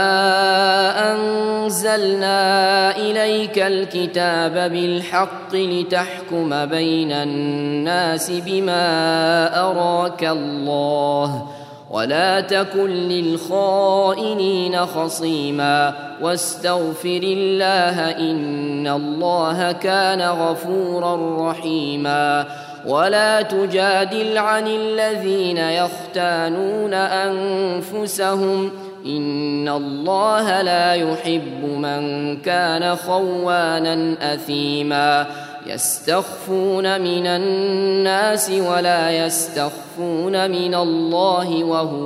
Speaker 1: أنزلنا إليك الكتاب بالحق لتحكم بين الناس بما أراك الله ولا تكن للخائنين خصيما واستغفر الله إن الله كان غفورا رحيما ولا تجادل عن الذين يختانون أنفسهم إن الله لا يحب من كان خوانا أثيما يستخفون من الناس ولا يستخفون من الله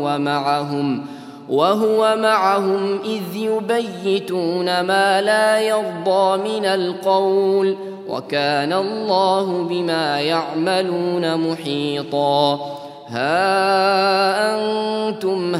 Speaker 1: وهو معهم إذ يبيتون ما لا يرضى من القول وكان الله بما يعملون محيطا ها أنتم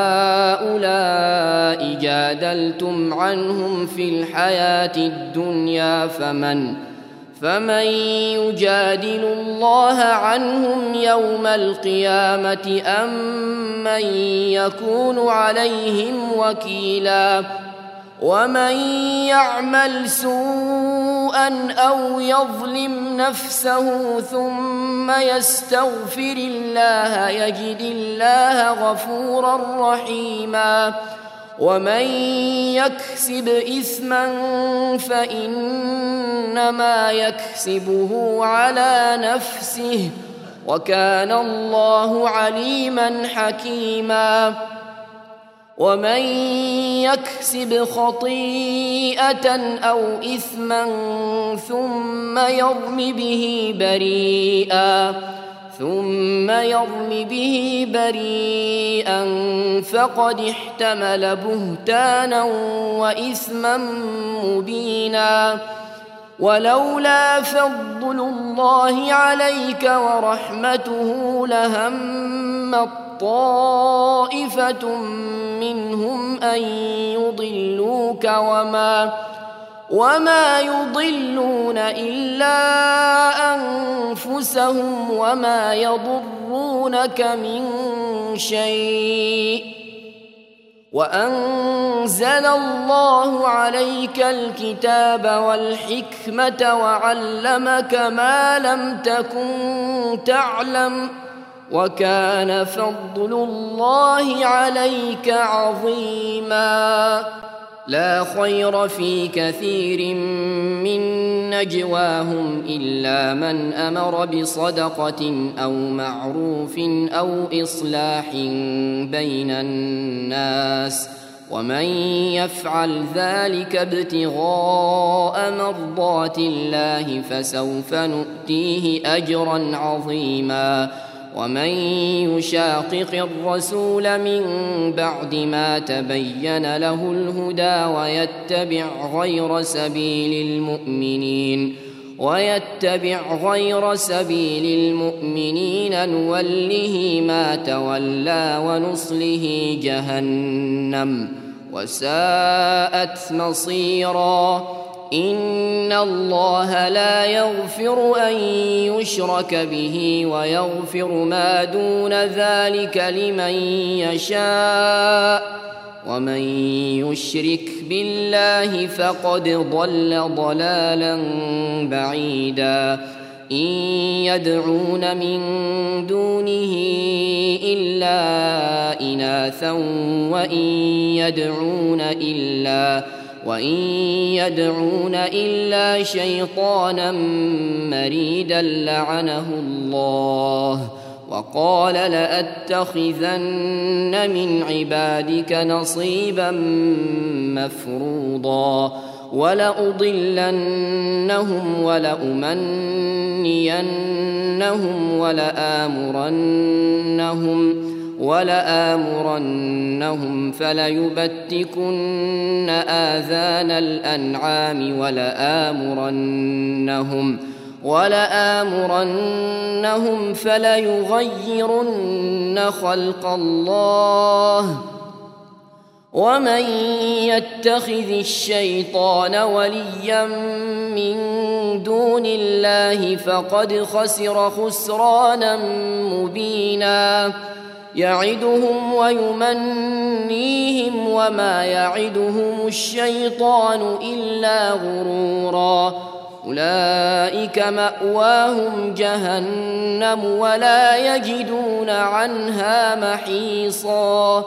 Speaker 1: هؤلاء جادلتم عنهم في الحياة الدنيا فمن يجادل الله عنهم يوم القيامة أم من يكون عليهم وكيلا ومن يعمل سوءا أو يظلم نفسه ثم يستغفر الله يجد الله غفورا رحيما ومن يكسب إثما فإنما يكسبه على نفسه وكان الله عليما حكيما ومن يكسب خطيئة أو إثما ثم يرم به بريئا فقد احتمل بهتانا وإثما مبينا ولولا فضل الله عليك ورحمته لهمت طائفة منهم أن يضلوك وما يضلون إلا أنفسهم وما يضرونك من شيء وأنزل الله عليك الكتاب والحكمة وعلمك ما لم تكن تعلم وكان فضل الله عليك عظيما لا خير في كثير من نجواهم إلا من أمر بصدقة أو معروف أو إصلاح بين الناس ومن يفعل ذلك ابتغاء مرضات الله فسوف نؤتيه أجرا عظيما ومن يشاقق الرسول من بعد ما تبين له الهدى ويتبع غير سبيل المؤمنين نوله ما تولى ونصله جهنم وساءت مصيرا إن الله لا يغفر أن يشرك به ويغفر ما دون ذلك لمن يشاء ومن يشرك بالله فقد ضل ضلالا بعيدا إن يدعون من دونه إلا إناثا وإن يدعون إلا شيطانا مريدا لعنه الله وقال لأتخذن من عبادك نصيبا مفروضا ولأضلنهم ولأمنينهم ولآمرنهم فليبتكن آذان الأنعام ولآمرنهم فليغيرن خلق الله ومن يتخذ الشيطان وليا من دون الله فقد خسر خسرانا مبينا يعدهم ويمنيهم وما يعدهم الشيطان إلا غرورا أولئك مأواهم جهنم ولا يجدون عنها محيصا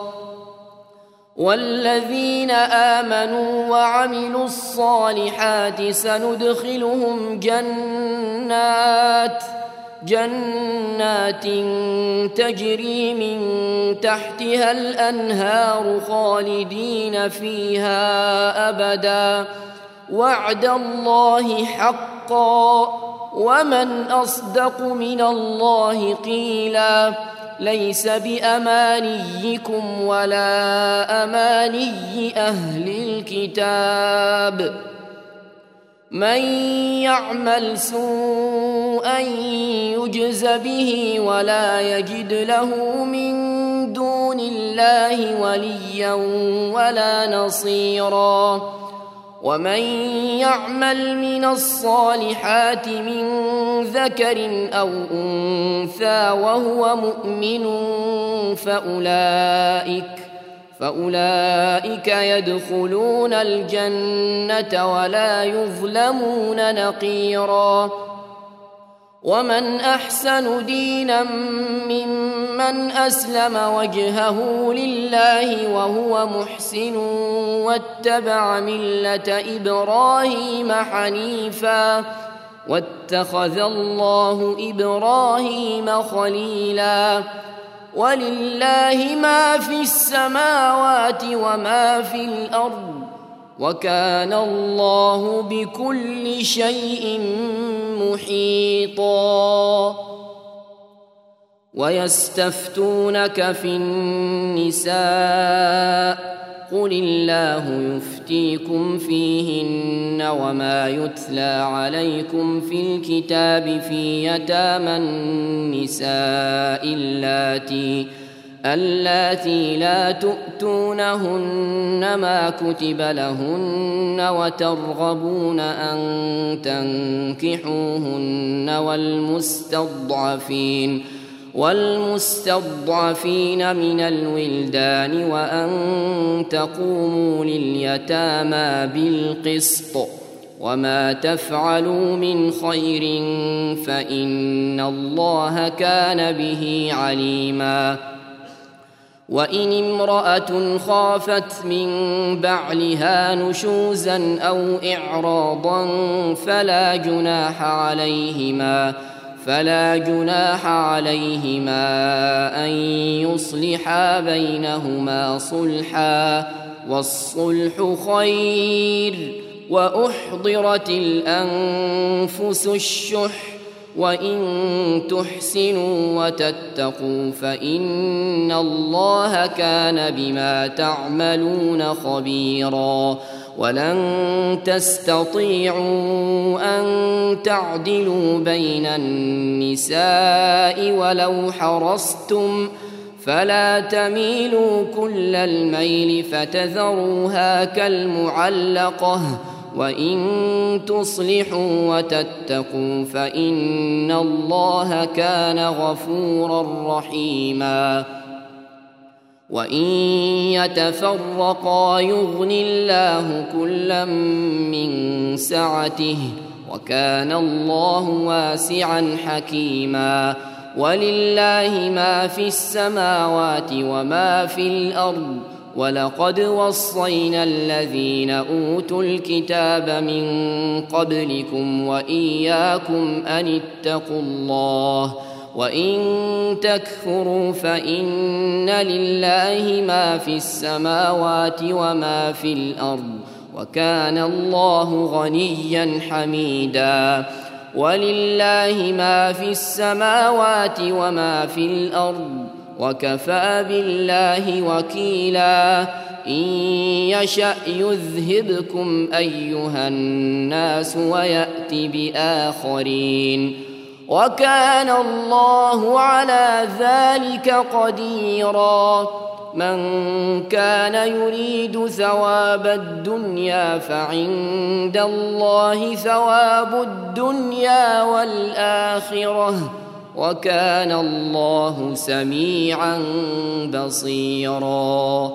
Speaker 1: والذين آمنوا وعملوا الصالحات سندخلهم جنات تجري من تحتها الأنهار خالدين فيها أبدا وعد الله حقا ومن أصدق من الله قيلا ليس بأمانيكم ولا أماني أهل الكتاب من يعمل سوءا يجز به ولا يجد له من دون الله وليا ولا نصيرا ومن يعمل من الصالحات من ذكر أو أنثى وهو مؤمن فأولئك يدخلون الجنة ولا يظلمون نقيرا ومن أحسن دينا ممن أسلم وجهه لله وهو محسن واتبع ملة إبراهيم حنيفا واتخذ الله إبراهيم خليلا ولله ما في السماوات وما في الأرض وكان الله بكل شيء محيطا ويستفتونك في النساء قل الله يفتيكم فيهن وما يتلى عليكم في الكتاب في يتامى النساء اللاتي لا تؤتونهن ما كتب لهن وترغبون أن تنكحوهن والمستضعفين من الولدان وأن تقوموا لليتامى بالقسط وما تفعلوا من خير فإن الله كان به عليما وإن امرأة خافت من بعلها نشوزا أو إعراضا فلا جناح عليهما أن يصلحا بينهما صلحا والصلح خير وأحضرت الأنفس الشح وإن تحسنوا وتتقوا فإن الله كان بما تعملون خبيرا ولن تستطيعوا أن تعدلوا بين النساء ولو حرصتم فلا تميلوا كل الميل فتذروها كالمعلقة وإن تصلحوا وتتقوا فإن الله كان غفورا رحيما وإن يتفرقا يغن الله كلا من سعته وكان الله واسعا حكيما ولله ما في السماوات وما في الأرض ولقد وصينا الذين أوتوا الكتاب من قبلكم وإياكم أن اتقوا الله وإن تكفروا فإن لله ما في السماوات وما في الأرض وكان الله غنيا حميدا ولله ما في السماوات وما في الأرض وكفى بالله وكيلا إن يشأ يذهبكم أيها الناس ويأت بآخرين وكان الله على ذلك قديرا من كان يريد ثواب الدنيا فعند الله ثواب الدنيا والآخرة وكان الله سميعا بصيرا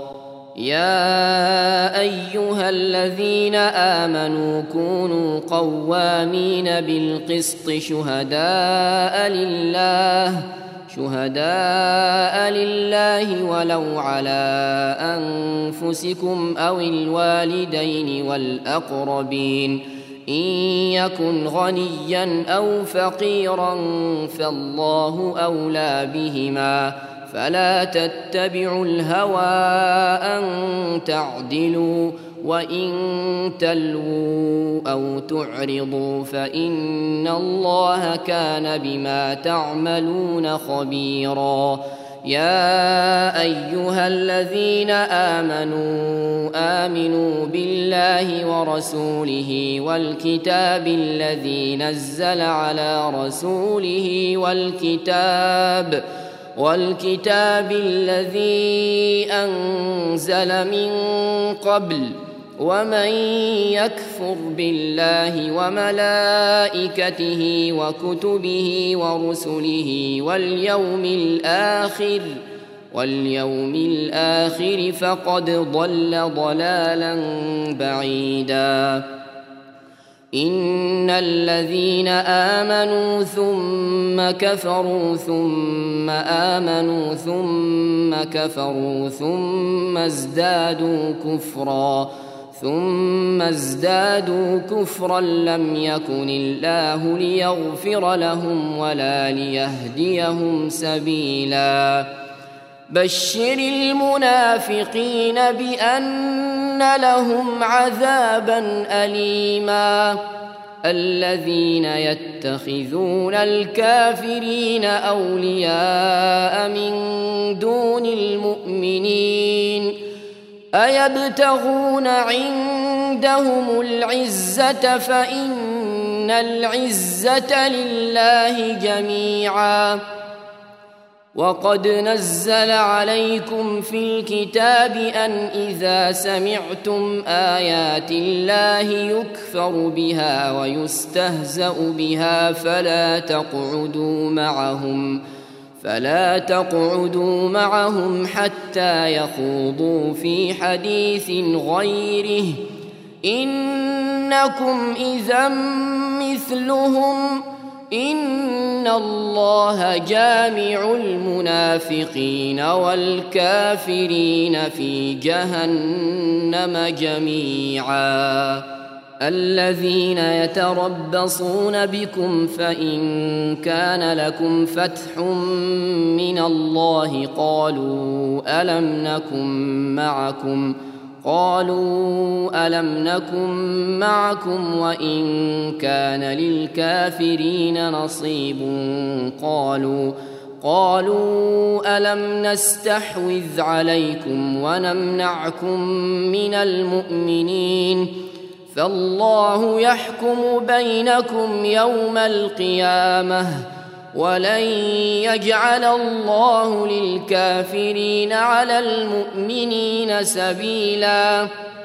Speaker 1: يا أيها الذين آمنوا كونوا قوامين بالقسط شهداء لله ولو على أنفسكم أو الوالدين والأقربين إن يكن غنيا أو فقيرا فالله أولى بهما فلا تتبعوا الهوى أن تعدلوا وإن تلووا أو تعرضوا فإن الله كان بما تعملون خبيرا يا أيها الذين آمنوا بالله ورسوله والكتاب الذي نزل على رسوله والكتاب الذي أنزل من قبل ومن يكفر بالله وملائكته وكتبه ورسله واليوم الآخر فقد ضل ضلالا بعيدا إن الذين آمنوا ثم كفروا ثم آمنوا ثم كفروا ثم ازدادوا كفرا لم يكن الله ليغفر لهم ولا ليهديهم سبيلا بشر المنافقين بأن لهم عذابا أليما الذين يتخذون الكافرين أولياء من دون المؤمنين أيبتغون عندهم العزة فإن العزة لله جميعا وقد نزل عليكم في الكتاب أن إذا سمعتم آيات الله يكفر بها ويستهزأ بها فلا تقعدوا معهم حتى يخوضوا في حديث غيره إنكم إذا مثلهم إن الله جامع المنافقين والكافرين في جهنم جميعا الذين يتربصون بكم فإن كان لكم فتح من الله قالوا ألم نكن معكم وإن كان للكافرين نصيب قالوا ألم نستحوذ عليكم ونمنعكم من المؤمنين فالله يحكم بينكم يوم القيامة ولن يجعل الله للكافرين على المؤمنين سبيلا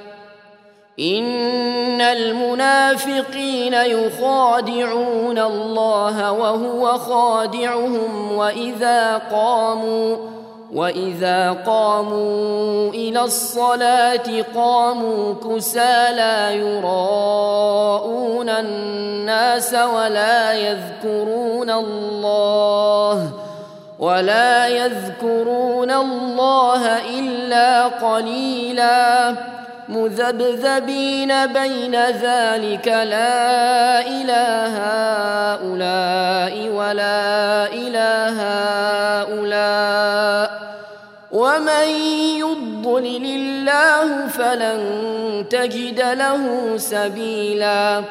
Speaker 1: إن المنافقين يخادعون الله وهو خادعهم وإذا قاموا إلى الصلاة قاموا كسالى يراءون الناس ولا يذكرون الله إلا قليلا مذبذبين بين ذلك لا إله هؤلاء ولا إله هؤلاء ومن يضلل الله فلن تجد له سبيلا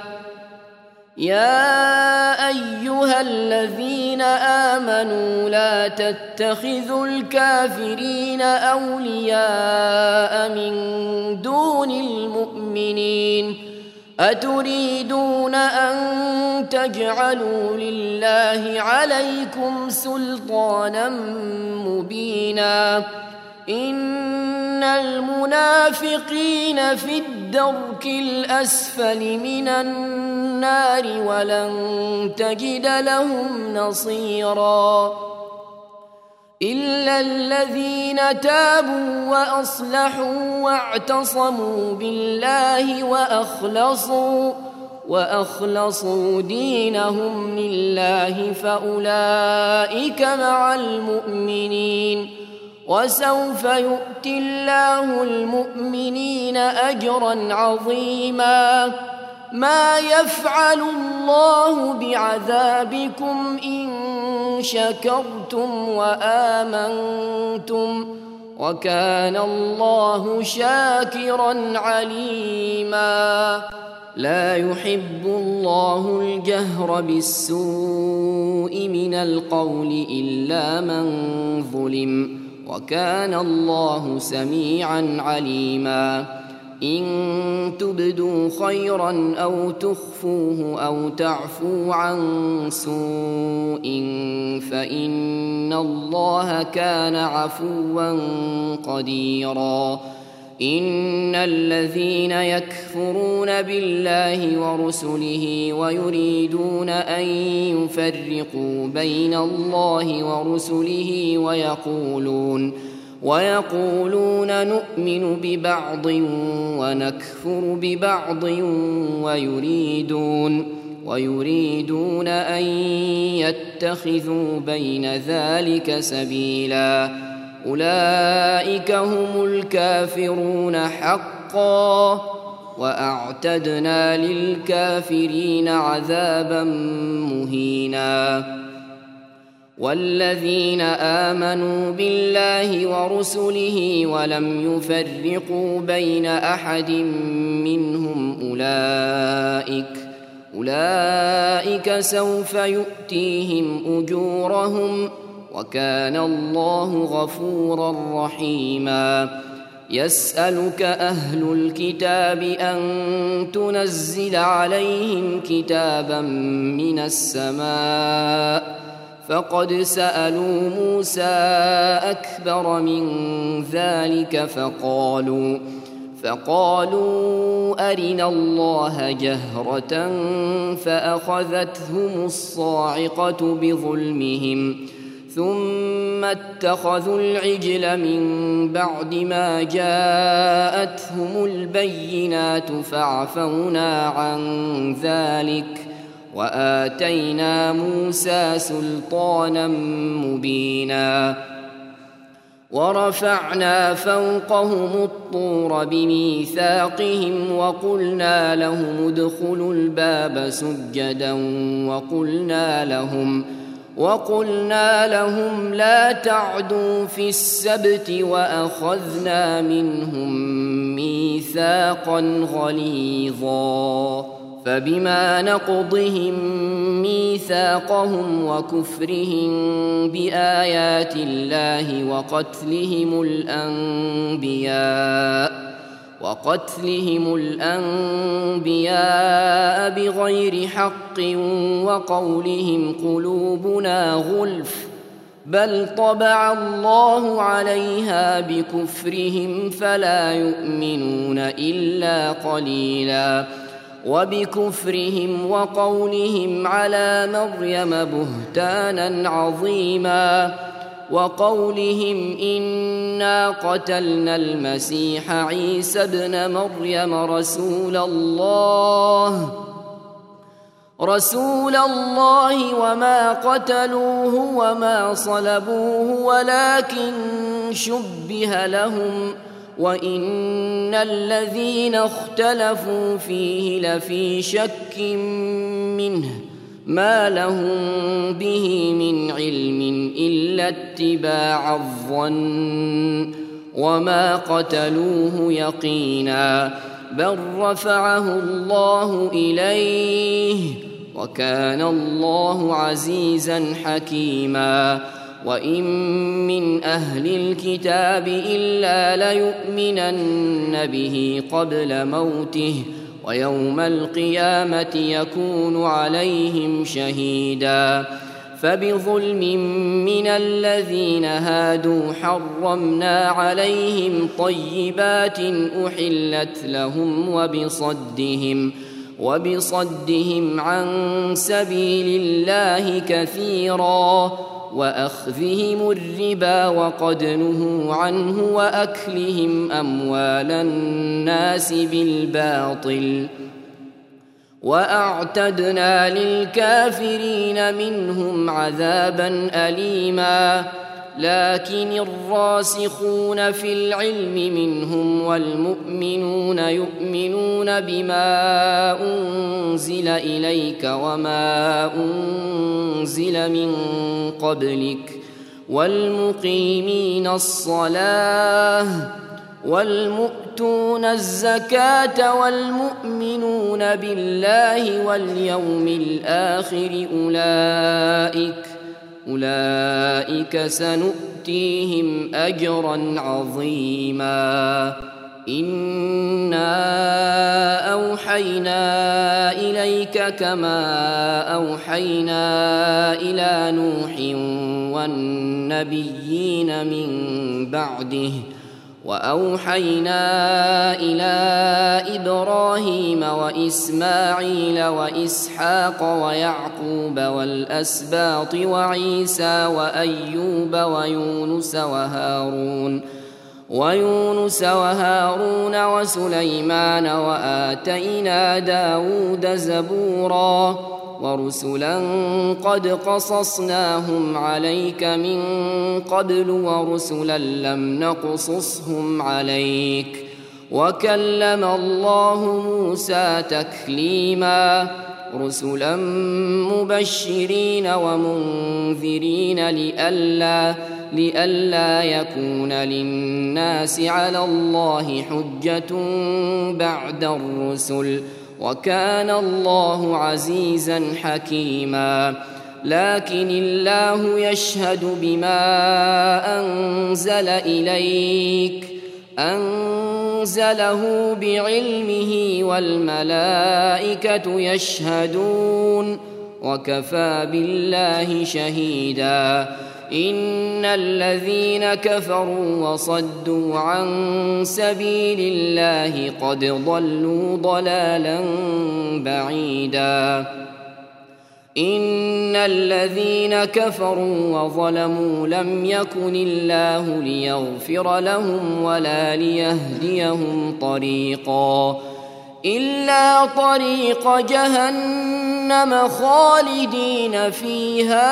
Speaker 1: يا أيها الذين آمنوا لا تتخذوا الكافرين أولياء من دون المؤمنين أتريدون أن تجعلوا لله عليكم سلطانا مبينا إن المنافقين في الدرك الأسفل من النار ولن تجد لهم نصيرا إلا الذين تابوا وأصلحوا واعتصموا بالله وأخلصوا دينهم لله فأولئك مع المؤمنين وسوف يؤتي الله المؤمنين أجرا عظيما ما يفعل الله بعذابكم إن شكرتم وآمنتم وكان الله شاكرا عليما لا يحب الله الجهر بالسوء من القول إلا من ظلم وكان الله سميعا عليما إن تبدوا خيرا أو تخفوه أو تعفوا عن سوء فإن الله كان عفوا قديرا إن الذين يكفرون بالله ورسله ويريدون أن يفرقوا بين الله ورسله ويقولون نؤمن ببعض ونكفر ببعض ويريدون أن يتخذوا بين ذلك سبيلا أولئك هم الكافرون حقا وأعتدنا للكافرين عذابا مهينا والذين آمنوا بالله ورسله ولم يفرقوا بين أحد منهم أولئك سوف يؤتيهم أجورهم وكان الله غفورا رحيما يسألك أهل الكتاب أن تنزل عليهم كتابا من السماء فقد سألوا موسى أكبر من ذلك فقالوا أرنا الله جهرة فأخذتهم الصاعقة بظلمهم ثم اتخذوا العجل من بعد ما جاءتهم البينات فعفونا عن ذلك وآتينا موسى سلطانا مبينا ورفعنا فوقهم الطور بميثاقهم وقلنا لهم ادخلوا الباب سجدا وقلنا لهم لا تعدوا في السبت وأخذنا منهم ميثاقا غليظا فبما نقضهم ميثاقهم وكفرهم بآيات الله وقتلهم الأنبياء بغير حق وقولهم قلوبنا غلف بل طبع الله عليها بكفرهم فلا يؤمنون إلا قليلا وبكفرهم وقولهم على مريم بهتانا عظيما وقولهم إنا قتلنا المسيح عيسى ابن مريم رسول الله وما قتلوه وما صلبوه ولكن شبه لهم وإن الذين اختلفوا فيه لفي شك منه ما لهم به من علم إلا اتباع الظن وما قتلوه يقينا بل رفعه الله إليه وكان الله عزيزا حكيما وإن من أهل الكتاب إلا ليؤمنن به قبل موته ويوم القيامة يكون عليهم شهيدا فبظلم من الذين هادوا حرمنا عليهم طيبات أحلت لهم وبصدهم عن سبيل الله كثيرا وأخذهم الربا وقد نهوا عنه وأكلهم أموال الناس بالباطل وأعتدنا للكافرين منهم عذابا أليما لكن الراسخون في العلم منهم والمؤمنون يؤمنون بما أنزل إليك وما أنزل من قبلك والمقيمين الصلاة والمؤتون الزكاة والمؤمنون بالله واليوم الآخر أولئك سنؤتيهم أجرا عظيما إنا أوحينا إليك كما أوحينا إلى نوح والنبيين من بعده وأوحينا إلى إبراهيم وإسماعيل وإسحاق ويعقوب والأسباط وعيسى وأيوب ويونس وهارون وسليمان وآتينا داود زبورا ورسلا قد قصصناهم عليك من قبل ورسلا لم نقصصهم عليك وكلم الله موسى تكليما رسلا مبشرين ومنذرين لئلا يكون للناس على الله حجة بعد الرسل وكان الله عزيزا حكيما لكن الله يشهد بما أنزل إليك أنزله بعلمه والملائكة يشهدون وكفى بالله شهيدا إن الذين كفروا وصدوا عن سبيل الله قد ضلوا ضلالا بعيدا إن الذين كفروا وظلموا لم يكن الله ليغفر لهم ولا ليهديهم طريقا إلا طريق جهنم خالدين فيها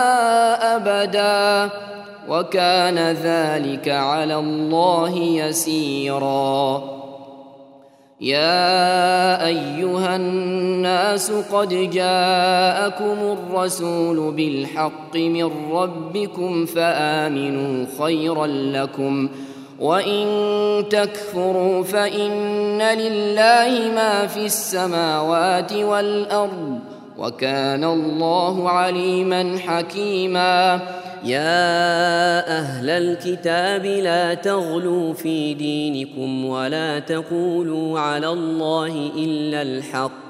Speaker 1: أبدا وكان ذلك على الله يسيرا يا أيها الناس قد جاءكم الرسول بالحق من ربكم فآمنوا خيرا لكم وإن تكفروا فإن لله ما في السماوات والأرض وكان الله عليما حكيما
Speaker 2: يا أهل الكتاب لا تغلوا في دينكم ولا تقولوا على الله إلا الحق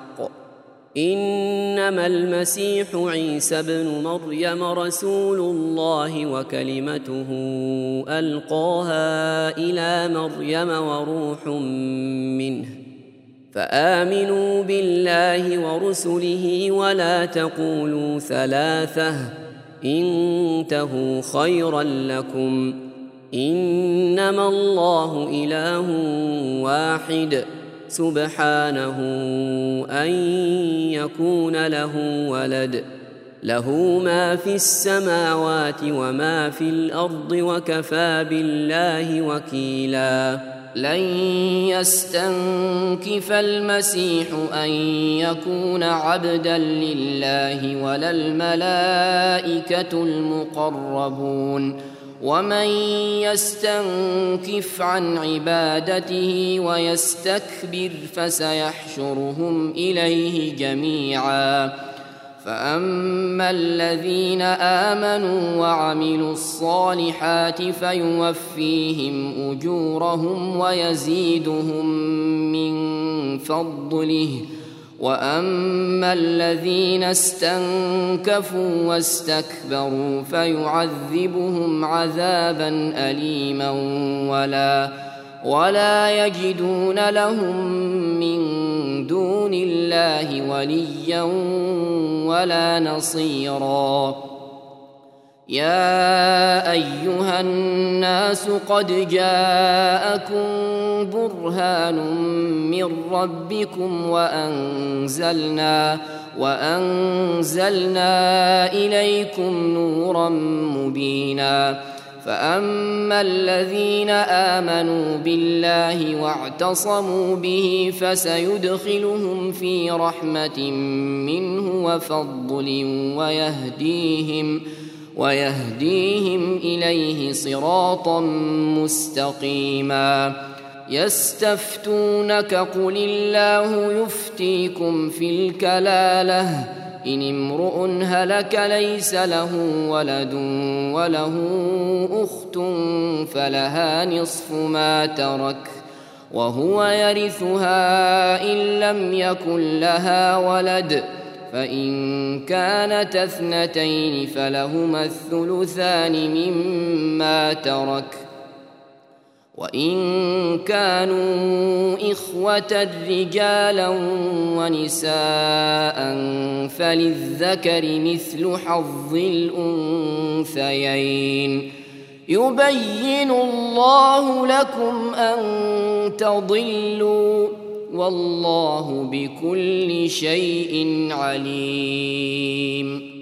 Speaker 2: إنما المسيح عيسى ابن مريم رسول الله وكلمته ألقاها إلى مريم وروح منه فآمنوا بالله ورسله ولا تقولوا ثلاثة انتهوا خيرا لكم إنما الله إله واحد سبحانه أن يكون له ولد له ما في السماوات وما في الأرض وكفى بالله وكيلا
Speaker 1: لن يستنكف المسيح أن يكون عبدا لله ولا الملائكة المقربون ومن يستنكف عن عبادته ويستكبر فسيحشرهم إليه جميعا فأما الذين آمنوا وعملوا الصالحات فيوفيهم أجورهم ويزيدهم من فضله وأما الذين استنكفوا واستكبروا فيعذبهم عذابا أليما ولا يجدون لهم من دون الله وليا ولا نصيرا يا أيها الناس قد جاءكم برهان من ربكم وأنزلنا إليكم نورا مبينا فأما الذين آمنوا بالله واعتصموا به فسيدخلهم في رحمة منه وفضل ويهديهم إليه صراطا مستقيما. يستفتونك قل الله يفتيكم في الكلالة إن امرؤ هلك ليس له ولد وله أخت فلها نصف ما ترك وهو يرثها إن لم يكن لها ولد، فإن كانت اثنتين فلهما الثلثان مما ترك، وإن كانوا إخوة رجالا ونساء فللذكر مثل حظ الأنثيين. يبين الله لكم أن تضلوا والله بكل شيء عليم.